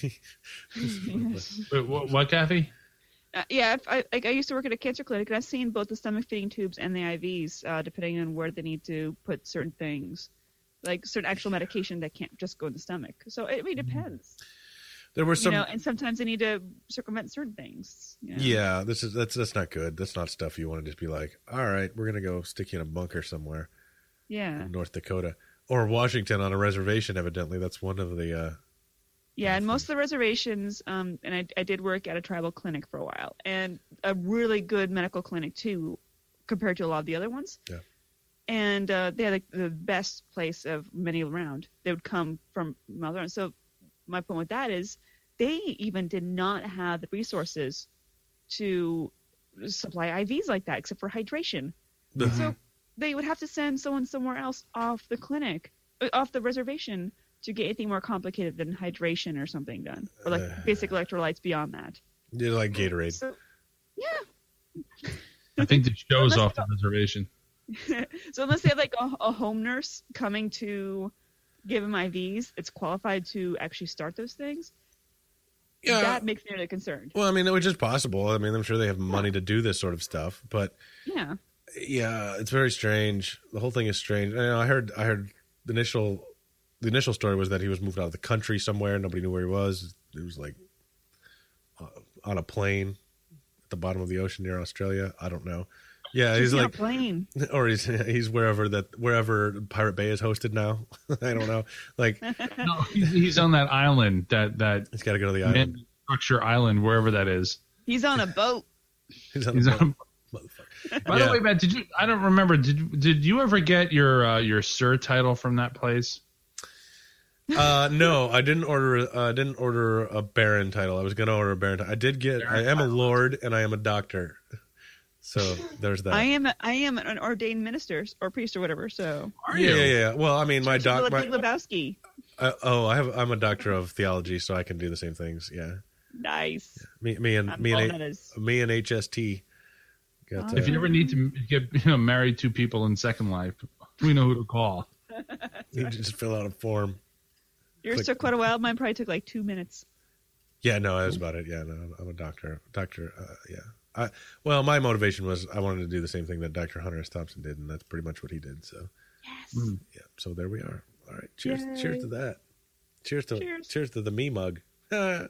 Wait, what, Kathy? Yeah, I used to work at a cancer clinic, and I've seen both the stomach feeding tubes and the IVs, depending on where they need to put certain things. Like certain actual medication that can't just go in the stomach. So it really depends. There were some, and sometimes they need to circumvent certain things. Yeah, that's not good. That's not stuff you want to just be like, all right, we're gonna go stick you in a bunker somewhere. Yeah. In North Dakota or Washington on a reservation. Evidently, that's one of the. Yeah, and most of the reservations, and I did work at a tribal clinic for a while, and a really good medical clinic too, compared to a lot of the other ones. Yeah. And they had the best place of many around. They would come from Melbourne. So my point with that is they even did not have the resources to supply IVs like that, except for hydration. Mm-hmm. So they would have to send someone somewhere else off the reservation to get anything more complicated than hydration or something done, or like basic electrolytes beyond that. Yeah, like Gatorade. So, yeah. I think the show's off the reservation. So unless they have like a home nurse coming to give him IVs, it's qualified to actually start those things. Yeah, that makes me really concerned. Well, I mean, which is possible. I mean, I'm sure they have money to do this sort of stuff, but yeah, it's very strange. The whole thing is strange. I heard the initial story was that he was moved out of the country somewhere. Nobody knew where he was. It was like on a plane at the bottom of the ocean near Australia. I don't know. Yeah, he's like plane, or he's wherever Pirate Bay is hosted now. I don't know. Like, no, he's on that island that he's got to go to the island, Structure Island, wherever that is. He's on a boat. He's on By the way, Matt, I don't remember. Did you ever get your Sir title from that place? No, I didn't order a Baron title. I was going to order a Baron title. I did get. I am a Lord and I am a Doctor. So there's that. I am an ordained minister or priest or whatever. So yeah. Well, I mean, my doc. Big Lebowski. I'm a doctor of theology, so I can do the same things. Yeah. Nice. Me and HST. Got, if you ever need to get married to people in Second Life, we know who to call. You just fill out a form. Yours took quite a while. Mine probably took like 2 minutes. Yeah, no, that was about it. Yeah, no, I'm a doctor. Yeah. Well, my motivation was I wanted to do the same thing that Dr. Hunter S. Thompson did, and that's pretty much what he did. So, yes. Yeah. So there we are. All right. Cheers. Yay. Cheers to that. Cheers to the me mug. So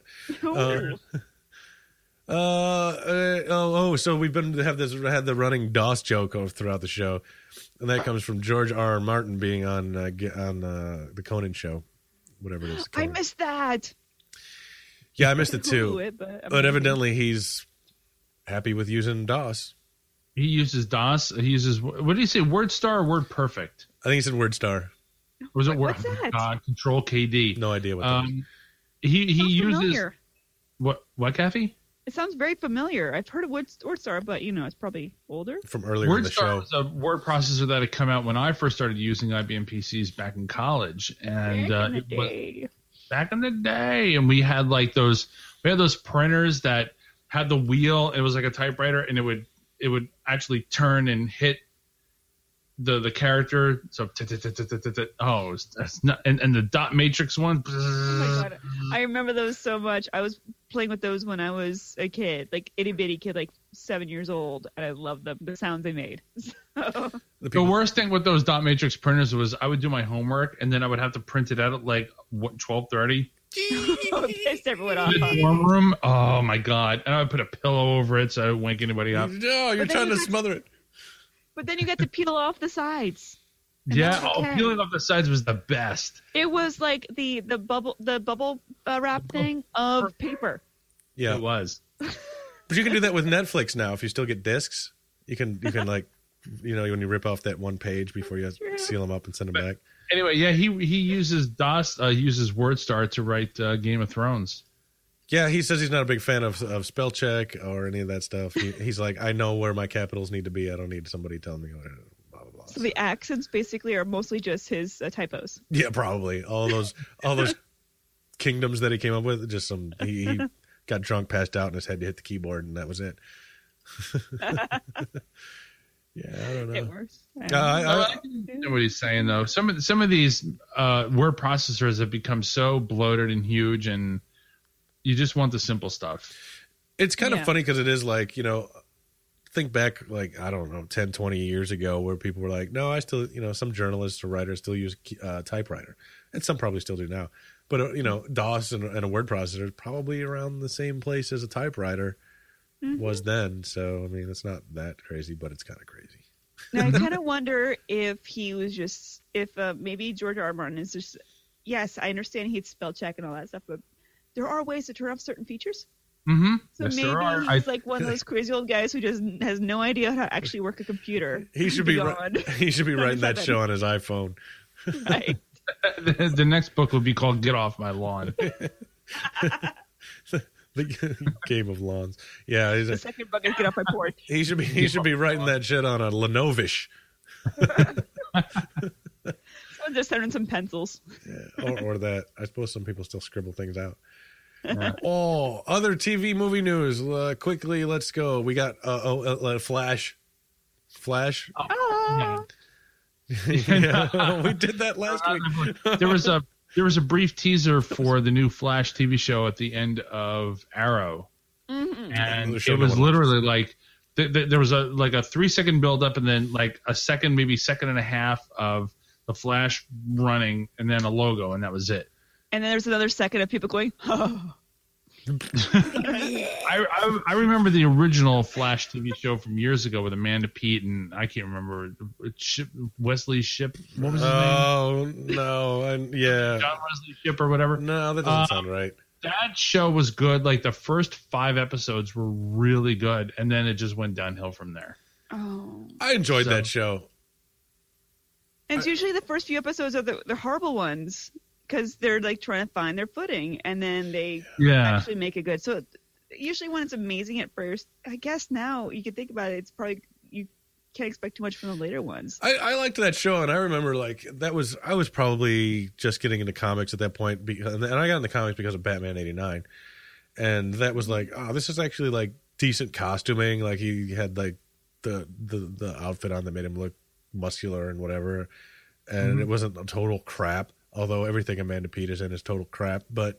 we've had the running DOS joke throughout the show, and that comes from George R. Martin being on the Conan show, whatever it is. I missed that. Yeah, I missed it too. But evidently he's happy with using DOS. He uses DOS. He uses, what did he say? WordStar or WordPerfect? I think he said WordStar. Was it What's that? Control KD. No idea what that is. He uses familiar. What, Kathy? It sounds very familiar. I've heard of WordStar, but it's probably older. From earlier in the show. WordStar was a word processor that had come out when I first started using IBM PCs back in college, and back in the day, and we had those printers that had the wheel. It was like a typewriter, and it would actually turn and hit the character. So that's not, and the dot matrix one. Oh my God. I remember those so much. I was playing with those when I was a kid, like itty bitty kid, like 7 years old, and I loved them. The sounds they made. So. The worst thing with those dot matrix printers was I would do my homework and then I would have to print it out at 12:30. Pissed everyone off. In the dorm room. Oh my God! And I would put a pillow over it so I wouldn't wake anybody up. No, you're trying to smother it. But then you got to peel off the sides. Yeah, peeling off the sides was the best. It was like the bubble wrap thing of paper. Yeah, it was. But you can do that with Netflix now. If you still get discs, you can when you rip off that one page before you seal them up and send them back. Anyway, yeah, he uses DOS, uses WordStar to write Game of Thrones. Yeah, he says he's not a big fan of spell check or any of that stuff. He's like, I know where my capitals need to be. I don't need somebody telling me what. Blah blah blah. So the accents basically are mostly just his typos. Yeah, probably all those kingdoms that he came up with. Just he got drunk, passed out, and his head hit the keyboard, and that was it. Yeah, I don't know. It works. I know what he's saying though. Some of these word processors have become so bloated and huge, and you just want the simple stuff. It's kind of funny because it is like, think back, I don't know, 10, 20 years ago where people were like, no, I still, some journalists or writers still use typewriter. And some probably still do now. But, DOS and a word processor is probably around the same place as a typewriter was then. So, I mean, it's not that crazy, but it's kind of crazy. Now, I kind of wonder if he was just, maybe George R. R. Martin is just, yes, I understand he'd spell check and all that stuff, but there are ways to turn off certain features. Mm-hmm. So yes, maybe he's like one of those crazy old guys who just has no idea how to actually work a computer. He should be writing that show on his iPhone. Right. The next book will be called "Get Off My Lawn." The Game of Lawns. Yeah, the second book is "Get Off My Porch." He should be writing that shit on a Lenovish. Someone just sending some pencils. Yeah, or that. I suppose some people still scribble things out. Oh, other TV movie news. Quickly, let's go. We got Flash. Flash. Yeah. Yeah, we did that last week. There was a brief teaser for the new Flash TV show at the end of Arrow, and it was literally like there was a 3-second build up, and then like a second, maybe second and a half of the Flash running, and then a logo, and that was it. And then there's another second of people going, oh. I remember the original Flash TV show from years ago with Amanda Peet and I can't remember Wesley Shipp. What was his name? Oh no, yeah, John Wesley Shipp or whatever. No, that doesn't sound right. That show was good. Like the first 5 episodes were really good, and then it just went downhill from there. Oh. I enjoyed that show. And it's usually the first few episodes are the horrible ones because they're like trying to find their footing, and then they actually make it good. So usually when it's amazing at first, I guess now you can think about it, it's probably you can't expect too much from the later ones. I liked that show, and I remember like I was probably just getting into comics at that point, and I got into comics because of Batman '89, and that was like, oh, this is actually like decent costuming. Like he had like the outfit on that made him look muscular and whatever, and it wasn't a total crap. Although everything Amanda Peet is in is total crap, but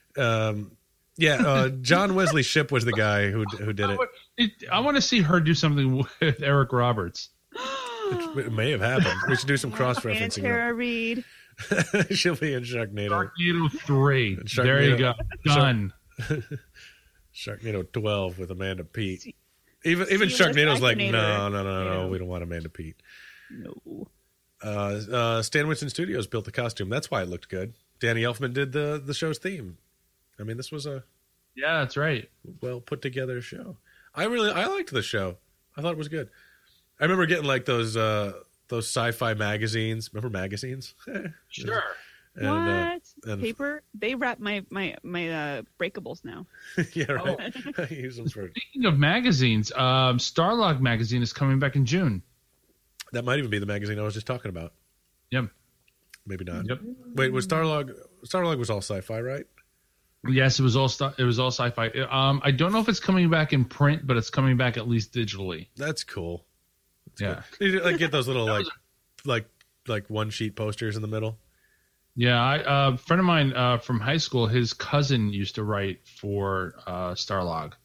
John Wesley Shipp was the guy who did it. I want to see her do something with Eric Roberts. It may have happened. We should do some cross-referencing. Tara Reid. She'll be in Sharknado. Sharknado 3. There you go. Done. Sharknado 12 with Amanda Peet. Even Sharknado's like, no, we don't want Amanda Peet. No. Stan Winston Studios built the costume. That's why it looked good. Danny Elfman did the show's theme. I mean, this was a that's right. well put together show. I liked the show. I thought it was good. I remember getting like those sci-fi magazines. Remember magazines? Sure. And, what paper? They wrap my breakables now. Yeah, right. I use them for. Speaking of magazines, Starlog magazine is coming back in June. That might even be the magazine I was just talking about. Yep. Maybe not. Yep. Wait, was Starlog was all sci-fi, right? Yes, it was all sci-fi. I don't know if it's coming back in print, but it's coming back at least digitally. That's cool. Yeah. Cool. You like get those little like one sheet posters in the middle. Yeah, a friend of mine from high school, his cousin used to write for Starlog.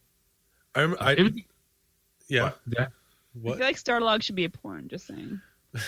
Yeah. What? I feel like Starlog should be a porn, just saying.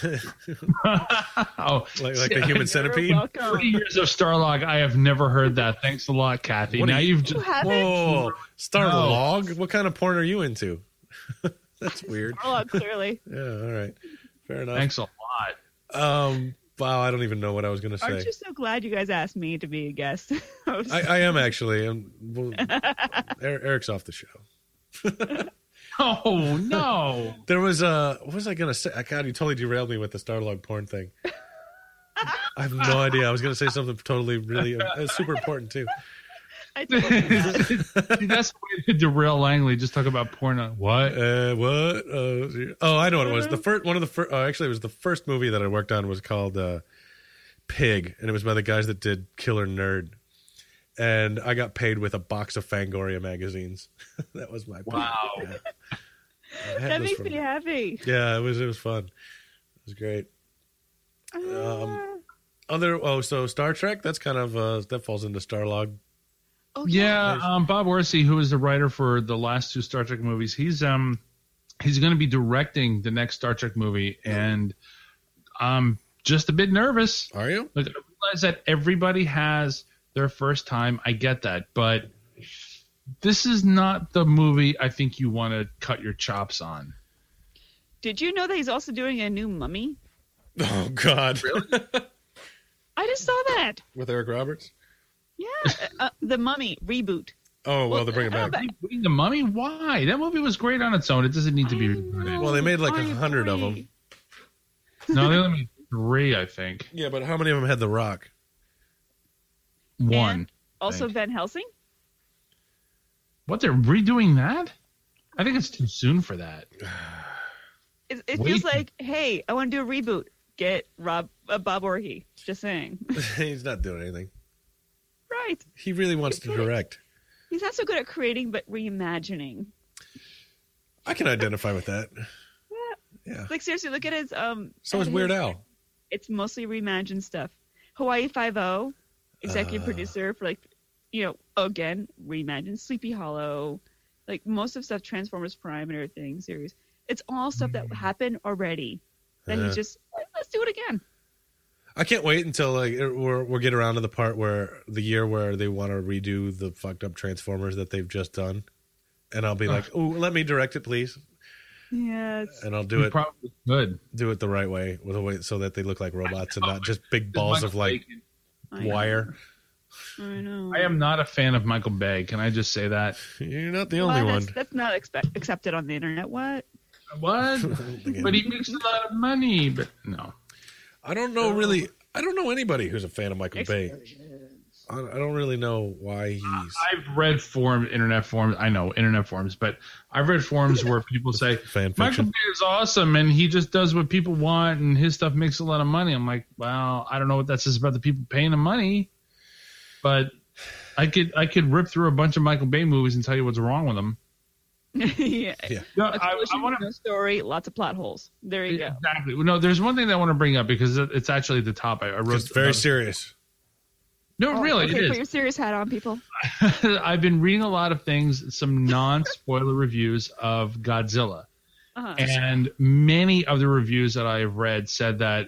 Oh, like the Human Centipede? 3 years of Starlog, I have never heard that. Thanks a lot, Kathy. Now you've just whoa, Starlog? No. What kind of porn are you into? That's weird. Starlog, clearly. Yeah, all right. Fair enough. Thanks a lot. Wow, I don't even know what I was going to say. Aren't you so glad you guys asked me to be a guest? I am actually. Eric's off the show. Oh, no. There was what was I going to say? God, you totally derailed me with the Starlog porn thing. I have no idea. I was going to say something totally really super important, too. That's the way to derail Langley. Just talk about porn. What? What? Oh, I know what it was. Actually, it was the first movie that I worked on was called Pig, and it was by the guys that did Killer Nerd. And I got paid with a box of Fangoria magazines. That was my pay. Wow. Yeah. That makes me happy. Yeah, it was fun. It was great. So Star Trek, that's kind of that falls into Starlog. Oh, yeah, Bob Orci, who is the writer for the last two Star Trek movies, he's going to be directing the next Star Trek movie, and I'm just a bit nervous. Are you? Like, I realize that everybody has their first time. I get that, but this is not the movie I think you want to cut your chops on. Did you know that he's also doing a new Mummy? Oh, God. Really? I just saw that. With Eric Roberts? Yeah, the Mummy reboot. Oh, well, they're bringing it back. The Mummy? Why? That movie was great on its own. It doesn't need to be rebooted. Well, they made like 100 of them. No, they only made 3, I think. Yeah, but how many of them had The Rock? 1. And also Van Helsing? What, they're redoing that? I think it's too soon for that. It feels like, hey, I want to do a reboot. Get Bob Orci. Just saying. He's not doing anything. Right. He really wants to direct. He's not so good at creating, but reimagining. I can identify with that. Yeah. Like, seriously, look at his... So is Weird Al. It's mostly reimagined stuff. Hawaii Five-0, executive producer for, like, again, reimagined Sleepy Hollow. Like, most of stuff, Transformers Prime and everything, series. It's all stuff that happened already. That he just, let's do it again. I can't wait until we'll get around to the part where they want to redo the fucked up Transformers that they've just done, and I'll be like, "Oh, let me direct it, please." Yeah, and I'll do it. Probably good. Do it the right way, so that they look like robots and not just big balls of like wire. I know. I am not a fan of Michael Bay. Can I just say that? You're not the only one. That's not accepted on the internet. What? What? But he makes a lot of money. But no. I don't know really. I don't know anybody who's a fan of Michael Bay. I don't really know why he's. I've read internet forums. I know internet forums, but I've read forums where people say Fan Michael fiction. Bay is awesome and he just does what people want and his stuff makes a lot of money. I'm like, well, I don't know what that says about the people paying the money, but I could rip through a bunch of Michael Bay movies and tell you what's wrong with them. Yeah. No, I want no story, lots of plot holes. There you go. Exactly. No, there's one thing that I want to bring up because it's actually at the top. I wrote It's very serious. No, really, Okay, it is. put your serious hat on, people. I've been reading a lot of things, some non-spoiler reviews of Godzilla. Uh-huh. And many of the reviews that I have read said that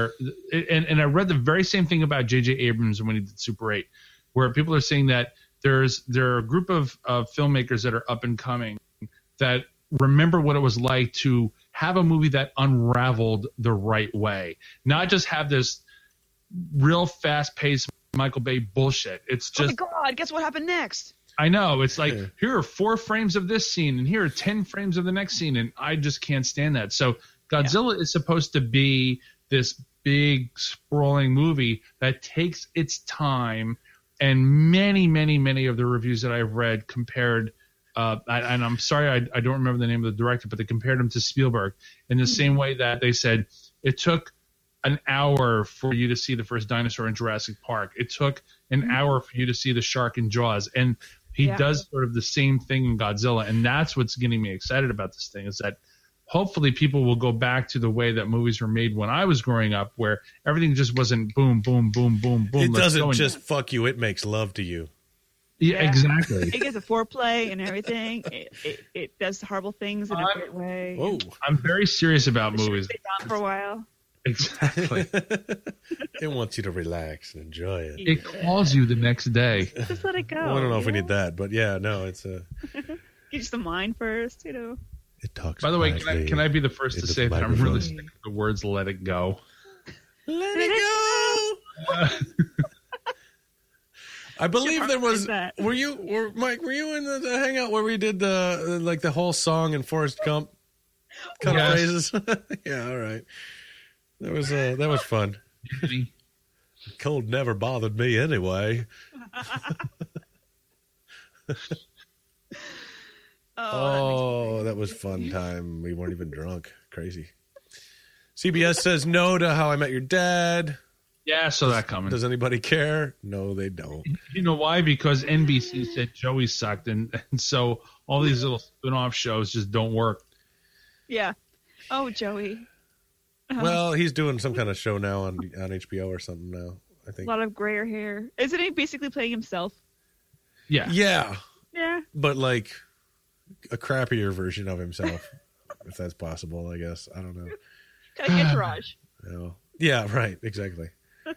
and I read the very same thing about J.J. Abrams when he did Super 8, where people are saying that there are a group of filmmakers that are up and coming that remember what it was like to have a movie that unraveled the right way, not just have this real fast-paced Michael Bay bullshit. It's just, oh my God, guess what happened next? I know. It's like, here are 4 frames of this scene and here are 10 frames of the next scene, and I just can't stand that. So Godzilla is supposed to be this big, sprawling movie that takes its time, and many, many, many of the reviews that I've read compared and I'm sorry I don't remember the name of the director, but they compared him to Spielberg in the same way that they said it took an hour for you to see the first dinosaur in Jurassic Park. It took an hour for you to see the shark in Jaws. And he does sort of the same thing in Godzilla. And that's what's getting me excited about this thing, is that hopefully people will go back to the way that movies were made when I was growing up, where everything just wasn't boom, boom, boom, boom, boom. It doesn't just fuck you. It makes love to you. Yeah, exactly. It gets a foreplay and everything. It does horrible things in a great way. Whoa. I'm very serious about movies. Stay down for a while. Exactly. It wants you to relax and enjoy it. It calls you the next day. Just let it go. Well, I don't know if we need that, but yeah, no, it's a. Get you some wine first, you know. It talks. By the way, quietly. can I be the first to into say the that I'm really microphone. sick of the words "let it go"? Let it go. I believe there was. that? Mike? Were you in the hangout where we did the whole song in Forrest Gump kind of phrases? Yeah, all right. That was fun. Cold never bothered me anyway. That was fun time. We weren't even drunk. Crazy. CBS says no to How I Met Your Dad. Yeah, I saw that coming. Does anybody care? No, they don't. You know why? Because NBC said Joey sucked, and so all these little spin-off shows just don't work. Yeah. Oh, Joey. Well, he's doing some kind of show now on HBO or something now, I A think. lot of grayer hair. Isn't he basically playing himself? Yeah. Yeah, Yeah. but like a crappier version of himself, if that's possible, I guess. I don't know. Kind of entourage. No. Yeah, right, exactly.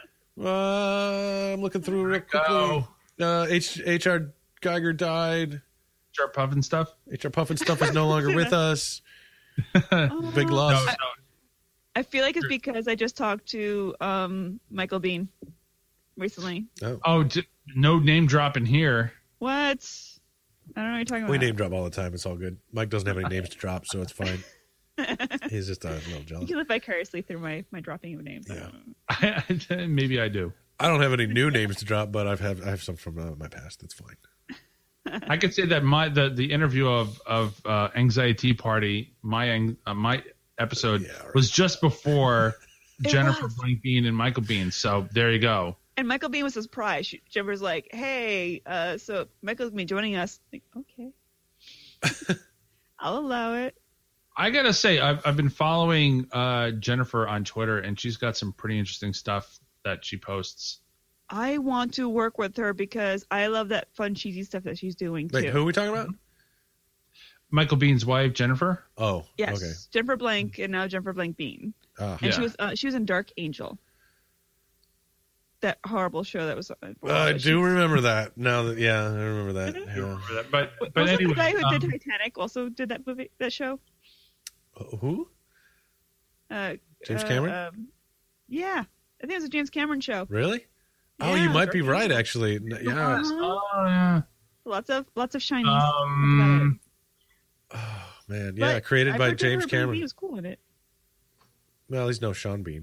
I'm looking through real quickly. H.R. Geiger died. Sharp Puffin stuff? H.R. Puffin stuff is no longer with us. Big loss. No. I feel like it's because I just talked to Michael Biehn recently. Oh, no name dropping here. What? I don't know what you're talking about. We name drop all the time. It's all good. Mike doesn't have any names to drop, so it's fine. He's just a little You jealous. can live vicariously through my dropping of names. Yeah. Maybe I do. I don't have any new names to drop, but I have some from my past. That's fine. I could say that the interview of Anxiety Party, my episode, was just before Jennifer Blank Bean and Michael Biehn. So there you go. And Michael Biehn was surprised. Jennifer's like, "Hey, so Michael's gonna be joining us." Like, okay, I'll allow it. I gotta say, I've been following Jennifer on Twitter, and she's got some pretty interesting stuff that she posts. I want to work with her because I love that fun, cheesy stuff that she's doing too. Wait, who are we talking about? Michael Bihn's wife, Jennifer. Oh, Yes, okay. Jennifer Blank and now Jennifer Blank Bean. Ah. And she was in Dark Angel. That horrible show that was. I do remember that. Now that I remember that. Yeah. But was anyway, it the guy who did Titanic also did that movie, that show? Who? James Cameron? Yeah, I think it was a James Cameron show. Really? Oh, Yeah, you might be Dark right. Angel. Actually, yeah. oh yeah. Lots of shinies. man. Yeah, But created I've by heard James Jennifer Bean Cameron. was cool in it. Well, he's no Sean Bean.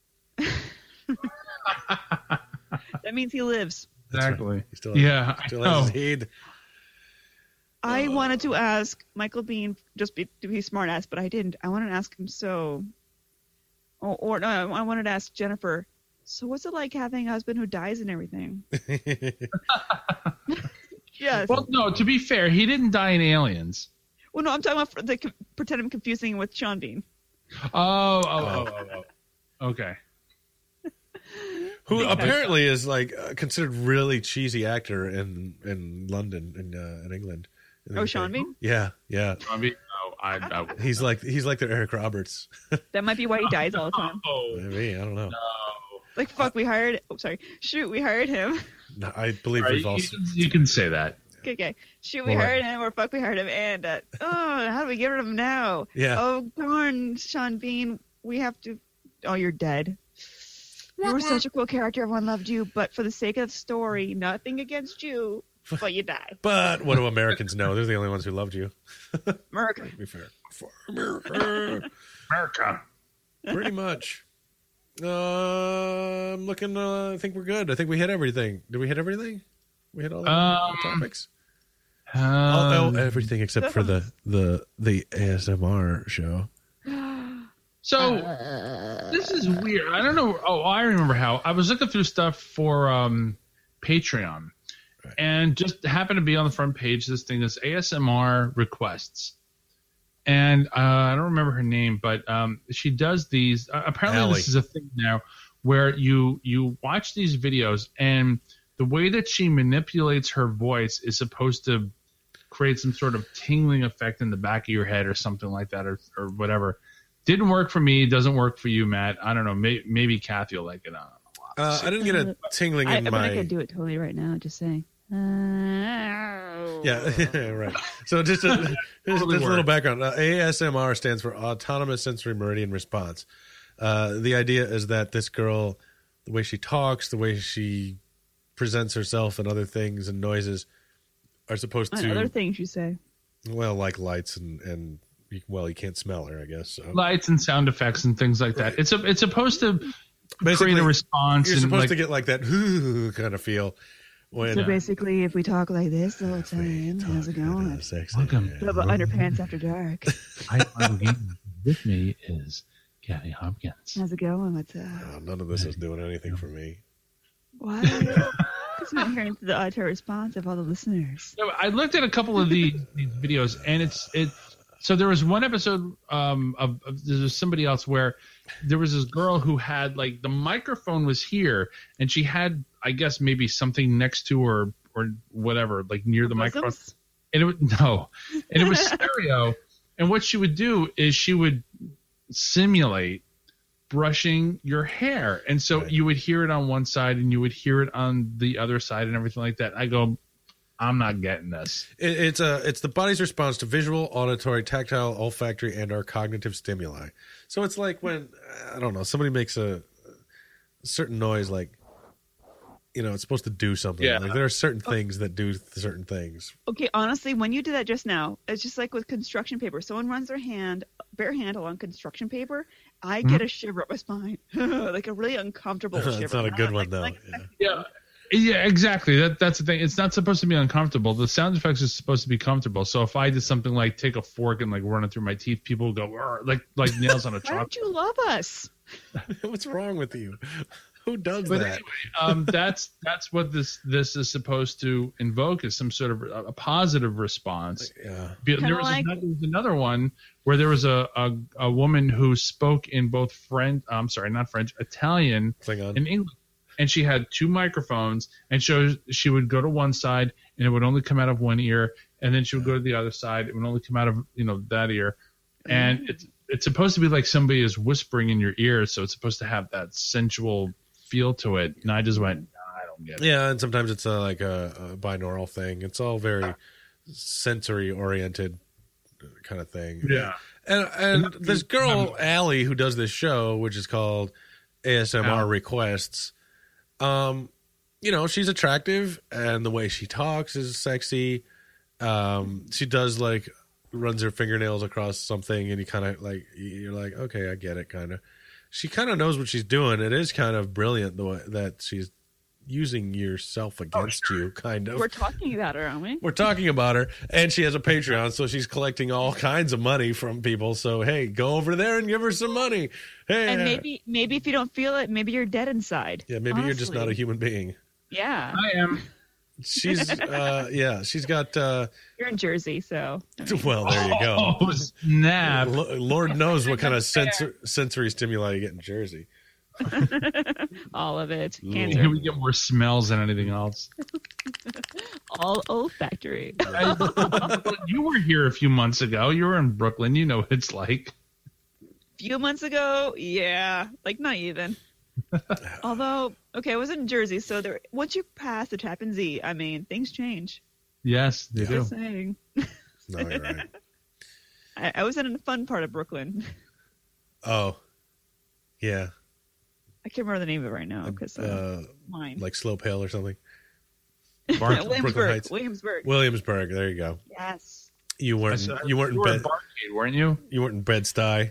That means he lives. That's right. Exactly. He still has, Yeah, still I has know. his head. I wanted to ask Michael Bean to be smart ass, but I didn't. I wanted to ask him I wanted to ask Jennifer. So what's it like having a husband who dies and everything? Yes. Well, no. To be fair, he didn't die in Aliens. Well, no, I'm talking about pretend I'm confusing him with Sean Bean. Oh. Okay. Who apparently is like considered really cheesy actor in London in England. in the Oh, UK. Sean Bean? Yeah. I mean, I He's like their Eric Roberts. That might be why he dies all the time. Oh, Maybe, I don't know. no. Like, fuck, we hired him. No, I believe Right, we've all. you can say that. Okay. Shoot, we All right. hired him, or fuck, we hired him. And, how do we get rid of him now? Yeah. Oh, darn, Sean Bean, we have to. Oh, you're dead. You were such a cool character. Everyone loved you. But for the sake of the story, nothing against you, but you die. But what do Americans know? They're the only ones who loved you. America. To be fair. For America. America. Pretty much. I'm looking. I think we're good. I think we hit everything. Did we hit everything? We hit all the topics. Everything except for the ASMR show. So this is weird. I don't know. Oh, I remember how I was looking through stuff for Patreon, and just happened to be on the front page. This thing, this ASMR requests, and I don't remember her name, but she does these. Apparently, Allie. this is a thing now where you watch these videos, and the way that she manipulates her voice is supposed to create some sort of tingling effect in the back of your head or something like that, or whatever. Didn't work for me. Doesn't work for you, Matt. I don't know. Maybe Kathy will like it. I didn't get a tingling in I my. could do it totally right now. Just saying. Yeah, right. So just a little background. ASMR stands for Autonomous Sensory Meridian Response. The idea is that this girl, the way she talks, the way she presents herself, and other things and noises are supposed to. Other things you say. Well, like lights and you can't smell her, I guess. So. Lights and sound effects and things like that. It's supposed to Basically, create a response. You're and supposed like, to get like that kind of feel. When, So basically, if we talk like this the whole time, how's it going? Welcome. What about Underpants After Dark? With me is Kathy Hopkins. How's it going? What's up? Oh, none of this is doing anything for me. What? Because we're not hearing the auditory response of all the listeners. So I looked at a couple of these videos, and so there was one episode of there was somebody else where there was this girl who had like the microphone was here, and she had, I guess, maybe something next to her or whatever, like near the microphone, and it was stereo. And what she would do is she would simulate brushing your hair, and so you would hear it on one side and you would hear it on the other side and everything like that. I go, I'm not getting this. It's the body's response to visual, auditory, tactile, olfactory, and/or cognitive stimuli. So it's like when, I don't know, somebody makes a certain noise, like, it's supposed to do something. Yeah. Like there are certain things that do certain things. Okay, honestly, when you did that just now, it's just like with construction paper. Someone runs their bare hand along construction paper. I get a shiver up my spine, like a really uncomfortable shiver. It's not a good one, though. Yeah, exactly. That's the thing. It's not supposed to be uncomfortable. The sound effects are supposed to be comfortable. So if I did something like take a fork and like run it through my teeth, people would go like nails on a Why chalk. don't you love us? What's wrong with you? Who does But that? anyway, that's what this is supposed to invoke, is some sort of a positive response. Yeah. There was another one where there was a woman who spoke in both Italian Klingon. and English. And she had two microphones, and she would go to one side, and it would only come out of one ear, and then she would go to the other side, it would only come out of that ear, and it's supposed to be like somebody is whispering in your ear, so it's supposed to have that sensual feel to it. And I just went, I don't get it. Yeah, and sometimes it's like a binaural thing. It's all very sensory oriented kind of thing. Yeah. And this girl Allie who does this show, which is called ASMR Requests. She's attractive, and the way she talks is sexy. She does like runs her fingernails across something, and you kind of like, you're like, okay, I get it, kind of. She kind of knows what she's doing. It is kind of brilliant the way that she's using yourself against you, kind of. We're talking about her, aren't we? We're talking about her, and she has a Patreon, so she's collecting all kinds of money from people. So hey, go over there and give her some money. Hey, And maybe if you don't feel it, maybe you're dead inside. yeah, maybe you're just not a human being. Yeah. I am. She's she's got You're in Jersey, so. well, there you go. Oh, snap. Lord knows what kind of sensory stimuli you get in Jersey. All of it. Here Cancer. we get more smells than anything else. All olfactory. You were here a few months ago. You were in Brooklyn. You know what it's like. Few months ago, yeah. Like, not even. Although, okay, I was in Jersey, so once you pass the Tappan Zee, I mean, things change. Yes, they do. Just saying. No, you're right. I was in a fun part of Brooklyn. Oh, yeah, I can't remember the name of it right now because mine. like Slope Hill or something. Brooklyn Heights. Williamsburg. There you go. Yes. You weren't in Barcade, weren't you? You weren't in Bed-Stuy.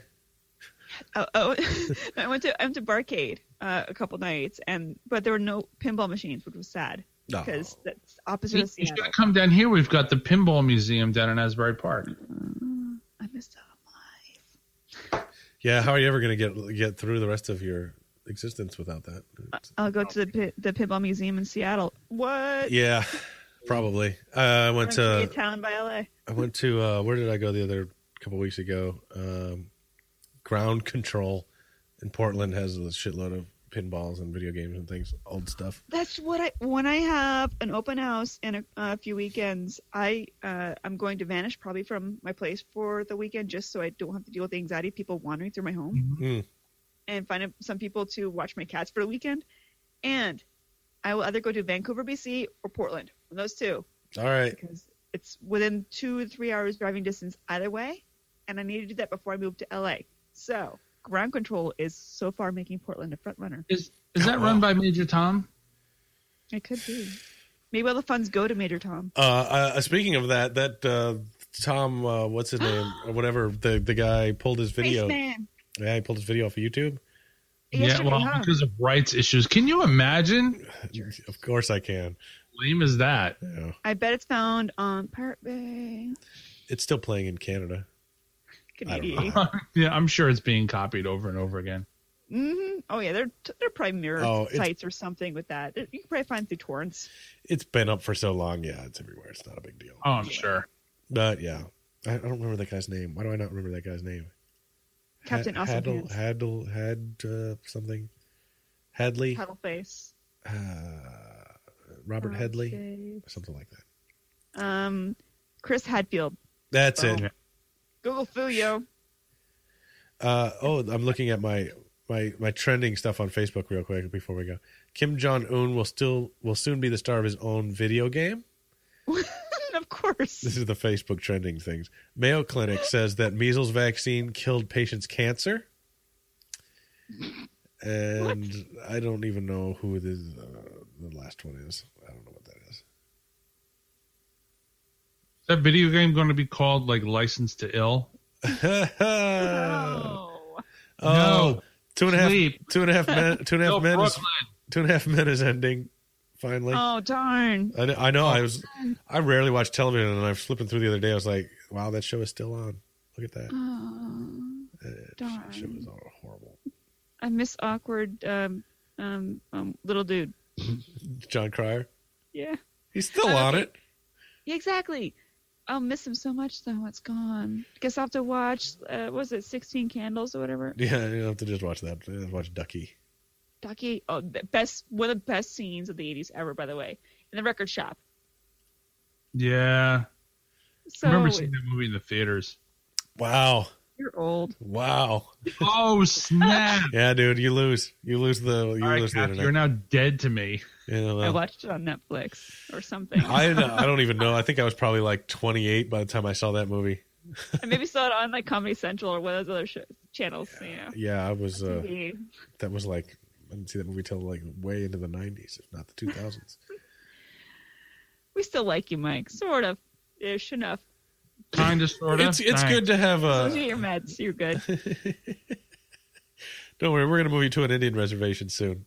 Oh, I went to Barcade a couple nights, but there were no pinball machines, which was sad because that's opposite of You Seattle. should come down here. We've got the pinball museum down in Asbury Park. I missed out on life. Yeah, how are you ever going to get through the rest of your existence without that? I'll go to the pinball museum in Seattle. What? Yeah, probably. I went to town by LA. I went to where did I go the other couple weeks ago? Ground Control in Portland has a shitload of pinballs and video games and things, old stuff. That's what when I have an open house in a few weekends, I'm going to vanish probably from my place for the weekend just so I don't have to deal with the anxiety of people wandering through my home Mm-hmm. and find some people to watch my cats for the weekend. And I will either go to Vancouver, BC or Portland, one of those two. All right. Because it's within 2 to 3 hours driving distance either way. And I need to do that before I move to LA. So Ground Control is so far making Portland a front runner. Is that run by Major Tom? It could be. Maybe all the funds go to Major Tom. Speaking of that Tom, what's his name or whatever, the guy pulled his video. Spaceman. Yeah, he pulled his video off of YouTube. Yeah, because of rights issues. Can you imagine? Of course I can. Lame as that. Yeah. I bet it's found on Pirate Bay. It's still playing in Canada. Canadian. Yeah, I'm sure it's being copied over and over again. Mm-hmm. Oh yeah, they're probably mirror sites or something with that. You can probably find through torrents. It's been up for so long. Yeah, it's everywhere. It's not a big deal. Oh, I'm sure. But yeah, I don't remember that guy's name. Why do I not remember that guy's name? Captain Awesome something. Hadley. Paddleface. Robert Headley. Something like that. Chris Hadfield. That's it. Google Fuyo. I'm looking at my trending stuff on Facebook real quick before we go. Kim Jong-un will soon be the star of his own video game. Of course. This is the Facebook trending things. Mayo Clinic says that measles vaccine killed patients' cancer. And what? I don't even know who the last one is. I don't know what that is. Is that video game going to be called like License to Ill? No. Two and a half men is ending. Finally. Oh darn! I know. I rarely watch television, and I was flipping through the other day. I was like, "Wow, that show is still on. Look at that." Darn. That show is horrible. I miss awkward little dude. John Cryer. Yeah. He's still on it. Yeah, exactly. I'll miss him so much though. It's gone. Guess I'll have to watch. Was it 16 Candles or whatever? Yeah, you have to just watch that. Watch Ducky. Ducky, one of the best scenes of the 80s ever, by the way, in the record shop. Yeah. So, I remember seeing that movie in the theaters. Wow. You're old. Wow. Oh, snap. Yeah, dude, you lose. You lose the internet. You're now dead to me. Yeah, I watched it on Netflix or something. I don't even know. I think I was probably like 28 by the time I saw that movie. I maybe saw it on like Comedy Central or one of those other channels. Yeah, I was. That was like, I didn't see that movie till like way into the 90s, if not the 2000s. We still like you, Mike. Sort of. Ish enough. Kind of, sort of. It's good to have Those a. are your meds. You're good. Don't worry, we're gonna move you to an Indian reservation soon.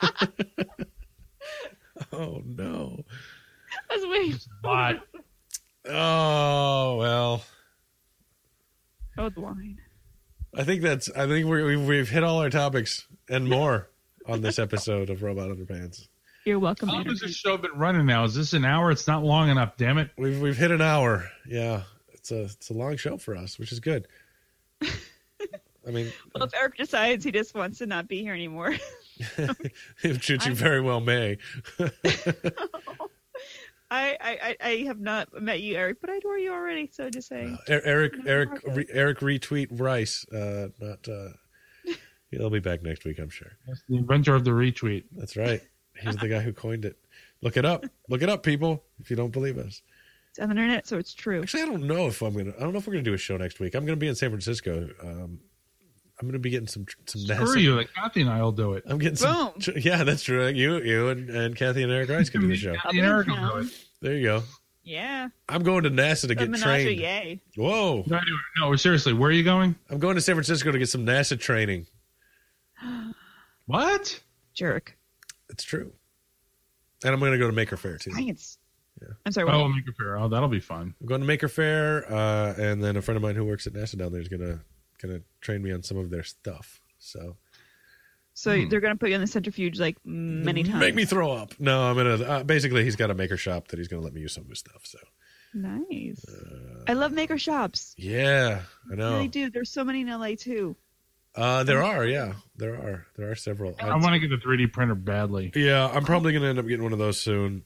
Oh no! That's way. But Oh well. Oh, the wine. I think we've hit all our topics and more on this episode of Robot Underpants. You're welcome. how long has Andrew. this show been running now? Is this an hour? It's not long enough. Damn it! We've hit an hour. Yeah, it's a long show for us, which is good. I mean, Well, if Eric decides he just wants to not be here anymore, which you very well may. I have not met you, Eric, but I adore you already. So just saying. Eric retweet Rice. He'll be back next week, I'm sure. That's the inventor of the retweet. That's right. He's the guy who coined it. Look it up. Look it up, people. If you don't believe us. It's on the internet, so it's true. Actually, I don't know if we're gonna do a show next week. I'm gonna be in San Francisco. I'm gonna be getting some. Screw you. Like Kathy and I will do it. I'm getting some. Boom. Yeah, that's true. You and Kathy and Eric Rice can do the show. Kathy and Eric will do it. There you go. Yeah. I'm going to NASA to get trained. Yay. Whoa! No, seriously, where are you going? I'm going to San Francisco to get some NASA training. What? Jerk. It's true. And I'm going to go to Maker Fair too. Science. Yeah. I'm sorry. What? Oh, make it fair. Oh, that'll be fun. I'm going to Maker Fair, and then a friend of mine who works at NASA down there is gonna train me on some of their stuff. So They're gonna put you in the centrifuge like many times. make me throw up. No, I'm gonna. Basically, he's got a maker shop that he's gonna let me use some of his stuff. So Nice. I love maker shops. yeah, I I know. really do. There's so many in LA too. There are several. I want to get the 3D printer badly. Yeah, I'm probably gonna end up getting one of those soon.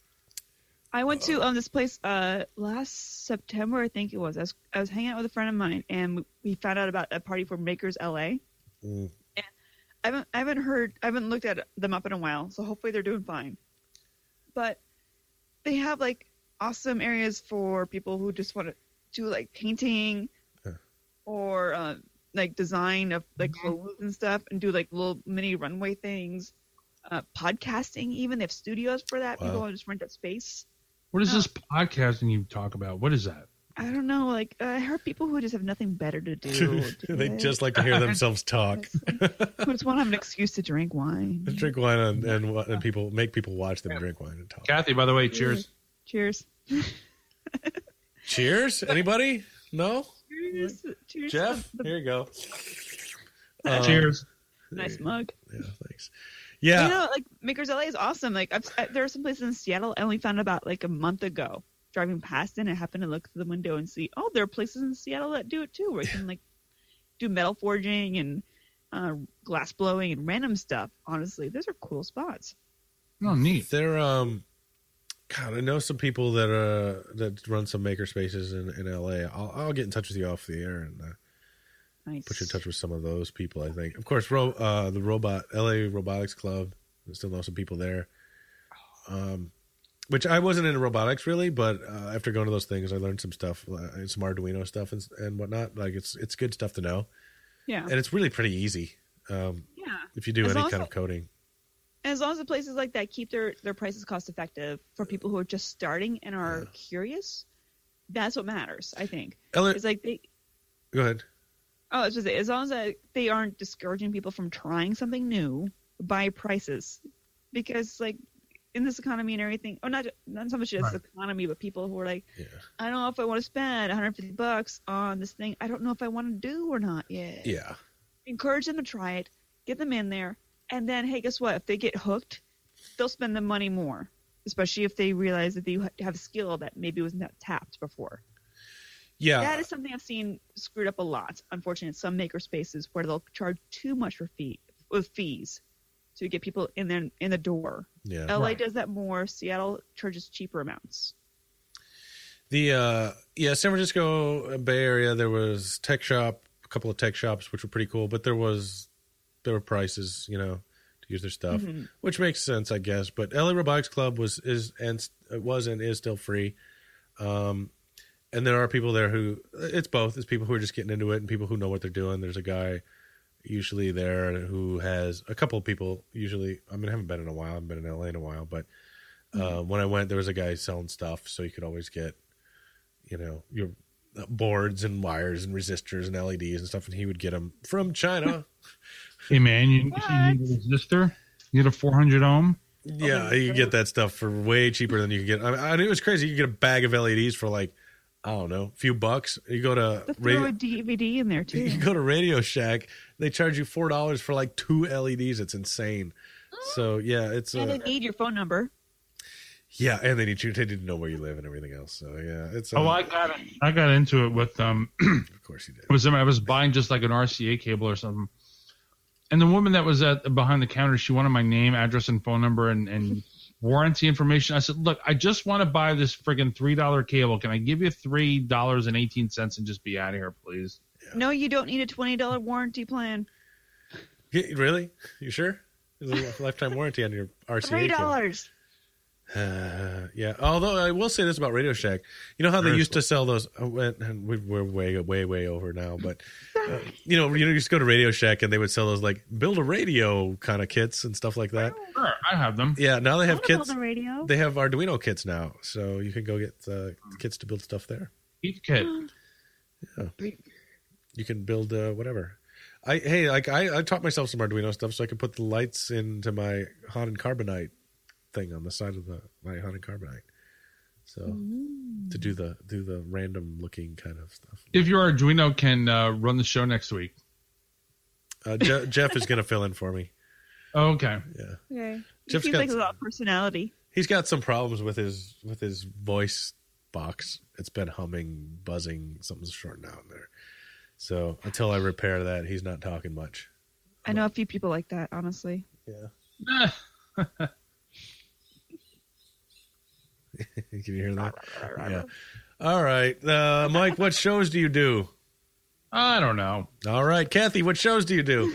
I went to this place last September, I think it was. I was hanging out with a friend of mine, and we found out about a party for Makers LA. Mm. And I haven't looked at them up in a while, so hopefully they're doing fine. But they have like awesome areas for people who just want to do like painting or like design of like clothes and stuff, and do like little mini runway things. Podcasting, even they have studios for that. Wow. People want to just rent that space. What is this podcasting you talk about? What is that? I don't know. Like I heard people who just have nothing better to do. They just like to hear themselves talk. who just want to have an excuse to drink wine. Drink wine and people make people watch them drink wine and talk. Kathy, by the way, cheers. Cheers. Cheers. Anybody? No. Cheers. Cheers. Jeff, The here you go. Cheers. nice mug. Yeah, thanks. Yeah. You know, like Makers LA is awesome. Like there are some places in Seattle I only found about like a month ago. Driving past it, and I happened to look through the window and see, there are places in Seattle that do it too, where you can like do metal forging and glass blowing and random stuff. Honestly, those are cool spots. Oh, neat. They're God, I know some people that run some maker spaces in LA. I'll get in touch with you off the air and Nice. put you in touch with some of those people. I think, of course, the LA Robotics Club. I still know some people there. Which I wasn't into robotics really, but after going to those things, I learned some stuff, some Arduino stuff and whatnot. Like it's good stuff to know, Yeah. and it's really pretty easy Yeah. if you do As any long kind as- of coding. And as long as the places like that keep their prices cost effective for people who are just starting and are curious, that's what matters, I think. Elliot, It's like go ahead. I was just saying, as long as they aren't discouraging people from trying something new by prices, because like in this economy and everything, or not so much just the economy, but people who are like, Yeah. I don't know if I want to spend $150 on this thing. I don't know if I want to do or not yet. Yeah. Encourage them to try it, get them in there, and then hey, guess what? If they get hooked, they'll spend the money more, especially if they realize that they have a skill that maybe was not tapped before. Yeah. That is something I've seen screwed up a lot, unfortunately, in some maker spaces where they'll charge too much for fees to get people in there in the door. Yeah. LA does that more. Seattle charges cheaper amounts. The San Francisco Bay Area, there was a couple of tech shops which were pretty cool, but there were prices, to use their stuff, which makes sense, I guess. But LA Robotics Club was and is still free. And there are people there who it's both. It's people who are just getting into it and people who know what they're doing. There's a guy usually there who has a couple of people usually. I haven't been in a while. I haven't been in LA in a while, but when I went, there was a guy selling stuff, so you could always get your boards and wires and resistors and LEDs and stuff, and he would get them from China. Hey man, you need a resistor? You get a 400 ohm? Yeah, you can get that stuff for way cheaper than you can get. I mean, it was crazy. You get a bag of LEDs for like, I don't know, a few bucks. You go to throw a DVD in there too. You go to Radio Shack, they charge you $4 for like 2 LEDs. It's insane. So yeah, it's and they need your phone number. Yeah, and they need to know where you live and everything else. So yeah, it's. I got into it with Of course you did. I was buying just like an RCA cable or something. And the woman that was behind the counter, she wanted my name, address, and phone number and warranty information. I said, look, I just want to buy this friggin' $3 cable. Can I give you $3.18 and just be out of here, please? Yeah. No, you don't need a $20 warranty plan. Yeah, really? You sure? There's a lifetime warranty on your RCA $3. Yeah. Although I will say this about Radio Shack, you know how they used to sell those. And we're way over now, but you used to go to Radio Shack and they would sell those like build a radio kind of kits and stuff like that. Sure, I have them. Yeah. Now they have kits. Build a radio. They have Arduino kits now, so you can go get kits to build stuff there. Each kit. Yeah. You can build whatever. I taught myself some Arduino stuff so I could put the lights into my Hannen Carbonite thing on the side of my Hannen Carbonite, so to do the random looking kind of stuff. If your Arduino can run the show next week, Jeff is going to fill in for me. Oh, okay. Yeah. Okay. Jeff seems like a lot of personality. He's got some problems with his voice box. It's been humming, buzzing. Something's shorting out in there. So until I repair that, he's not talking much. I know a few people like that, honestly. Yeah. Can you hear that? Yeah. All right. Mike, what shows do you do? I don't know. All right. Kathy, what shows do you do?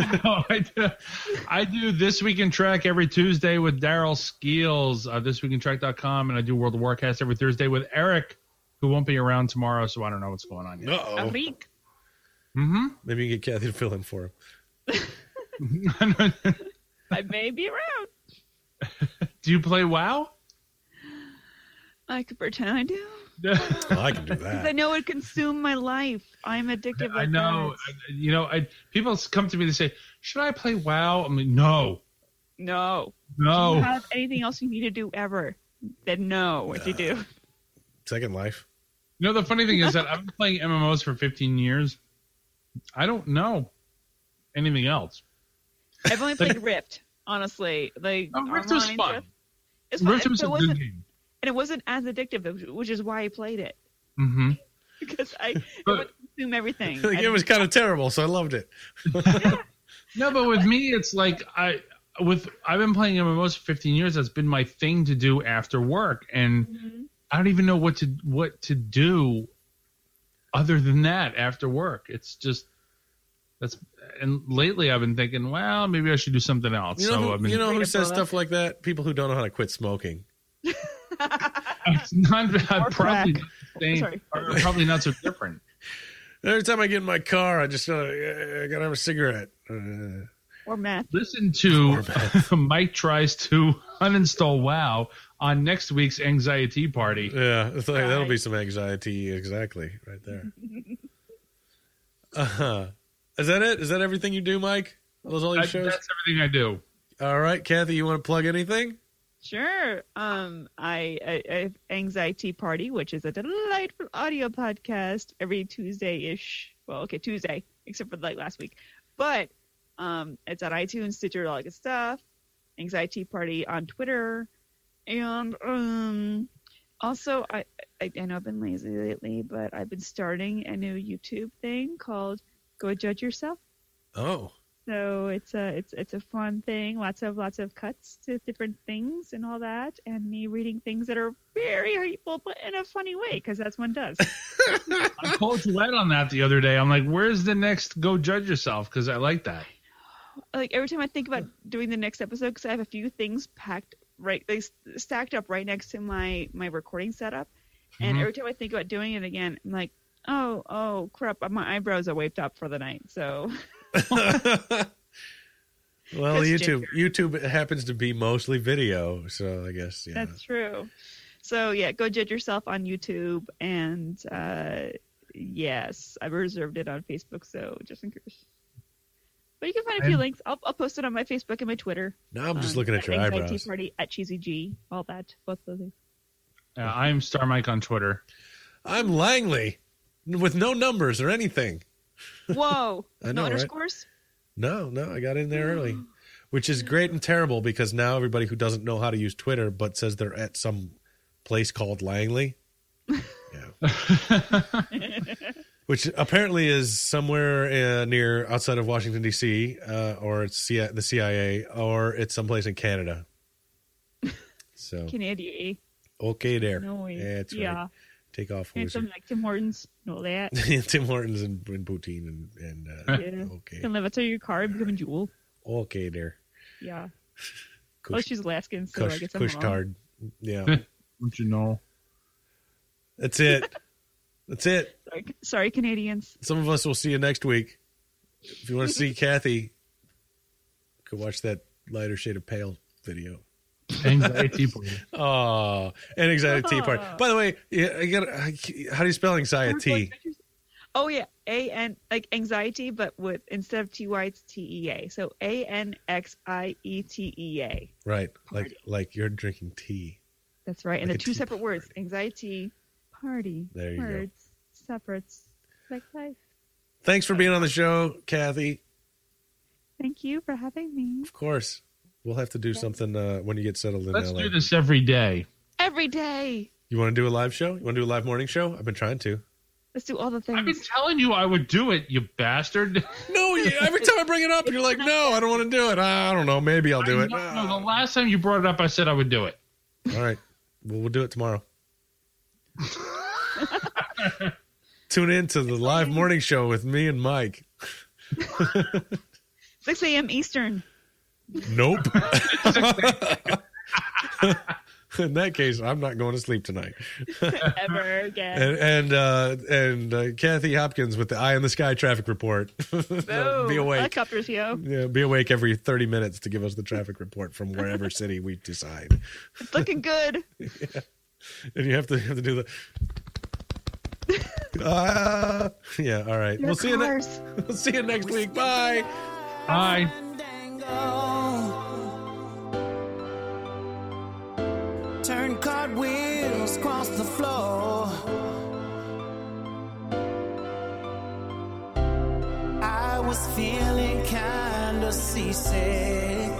I do This Week in Trek every Tuesday with Daryl Skeels, thisweekintrek.com, and I do World of Warcast every Thursday with Eric, who won't be around tomorrow, so I don't know what's going on yet. Uh-oh. Eric. Mm-hmm. Maybe you get Kathy to fill in for him. I may be around. Do you play WoW? I could pretend I do. Well, I can do that. I know it would consume my life. I'm addictive. I know. People come to me and say, "Should I play WoW?" I'm like, "No, no. Do you have anything else you need to do ever? Then no. What you do? Second Life. The funny thing is that I've been playing MMOs for 15 years. I don't know anything else. I've only played Rift, honestly. Rift was fun. Rift was a good game. And it wasn't as addictive, which is why I played it. Mm-hmm. Because it would consume everything. It was kind of terrible, so I loved it. No, but with me, it's like I've been playing MMOs for 15 years. That's been my thing to do after work, and I don't even know what to do other than that after work. It's just and lately I've been thinking, well, maybe I should do something else. Who says stuff like that? People who don't know how to quit smoking. It's not probably not the same, or probably not so different. Every time I get in my car, I just I gotta have a cigarette. Or meth. Listen to Mike tries to uninstall WoW on next week's Anxiety Party. Yeah, it's like, that'll be some anxiety exactly right there. Is that it? Is that everything you do, Mike? Are those all your shows? That's everything I do. All right, Kathy, you want to plug anything? Sure. I have Anxiety Party, which is a delightful audio podcast every Tuesday-ish. Well, okay, Tuesday, except for like last week. But it's on iTunes, Stitcher, all that good stuff. Anxiety Party on Twitter. And also, I know I've been lazy lately, but I've been starting a new YouTube thing called Go Judge Yourself. Oh. So it's a fun thing. Lots of cuts to different things and all that, and me reading things that are very hateful, but in a funny way, because that's one does. I called you out on that the other day. I'm like, "Where's the next Go Judge Yourself?" Because I like that. Like every time I think about doing the next episode, because I have a few things stacked up right next to my recording setup, and every time I think about doing it again, I'm like, oh crap, my eyebrows are waved up for the night, so. Well, YouTube happens to be mostly video, so I guess that's true. So yeah, go judge yourself on YouTube, and yes, I've reserved it on Facebook, so just in case. But you can find a few links. I'll post it on my Facebook and my Twitter. Now I'm just looking at your Anxiety eyebrows. Party at Cheesy G, all that, both those things. I'm Star Mike on Twitter. I'm Langley, with no numbers or anything. Whoa! I know, no right? underscores? No, I got in there early, which is great and terrible because now everybody who doesn't know how to use Twitter but says they're at some place called Langley, which apparently is somewhere near outside of Washington D.C. Or it's the CIA, or it's someplace in Canada. So Canadian. okay, there. No way. That's right. Take off. And some like Tim Hortons. Know that. Tim Hortons and poutine and okay. Can live outside your car and become a jewel. Okay, there. Yeah. Kush, she's Alaskan, so I guess I'm wrong. Kushtard. Yeah. Don't you know? That's it. Sorry, Canadians. Some of us will see you next week. If you want to see Kathy, go watch that Lighter Shade of Pale video. Anxiety Party. Oh, and Anxiety Tea Party. By the way, how do you spell anxiety? Oh yeah, A-N, like anxiety, but with instead of T-Y, it's T-E-A. So A-N-X-I-E-T-E-A. Right, like you're drinking tea. That's right, like and they're two tea separate party. words. Anxiety, party. There you go. Separates, like life. Thanks for being on the show, Kathy. Thank you for having me. Of course. We'll have to do something when you get settled in Let's LA. do this every day. Every day. You want to do a live show? You want to do a live morning show? I've been trying to. Let's do all the things. I've been telling you I would do it, you bastard. No, every time I bring it up, you're like, no, I don't want to do it. I don't know. Maybe I'll do it. No, the last time you brought it up, I said I would do it. All right. Well, we'll do it tomorrow. Tune in to the live morning show with me and Mike. 6 a.m. Eastern. Nope. In that case, I'm not going to sleep tonight. Ever again. And Kathy Hopkins with the Eye in the Sky traffic report. Be awake. Helicopters, yo. Yeah, be awake every 30 minutes to give us the traffic report from wherever city we decide. It's looking good. Yeah. And you have to do the. Yeah. All right. We'll see you next week. Bye. Bye. Turn cartwheels across the floor. I was feeling kinda seasick.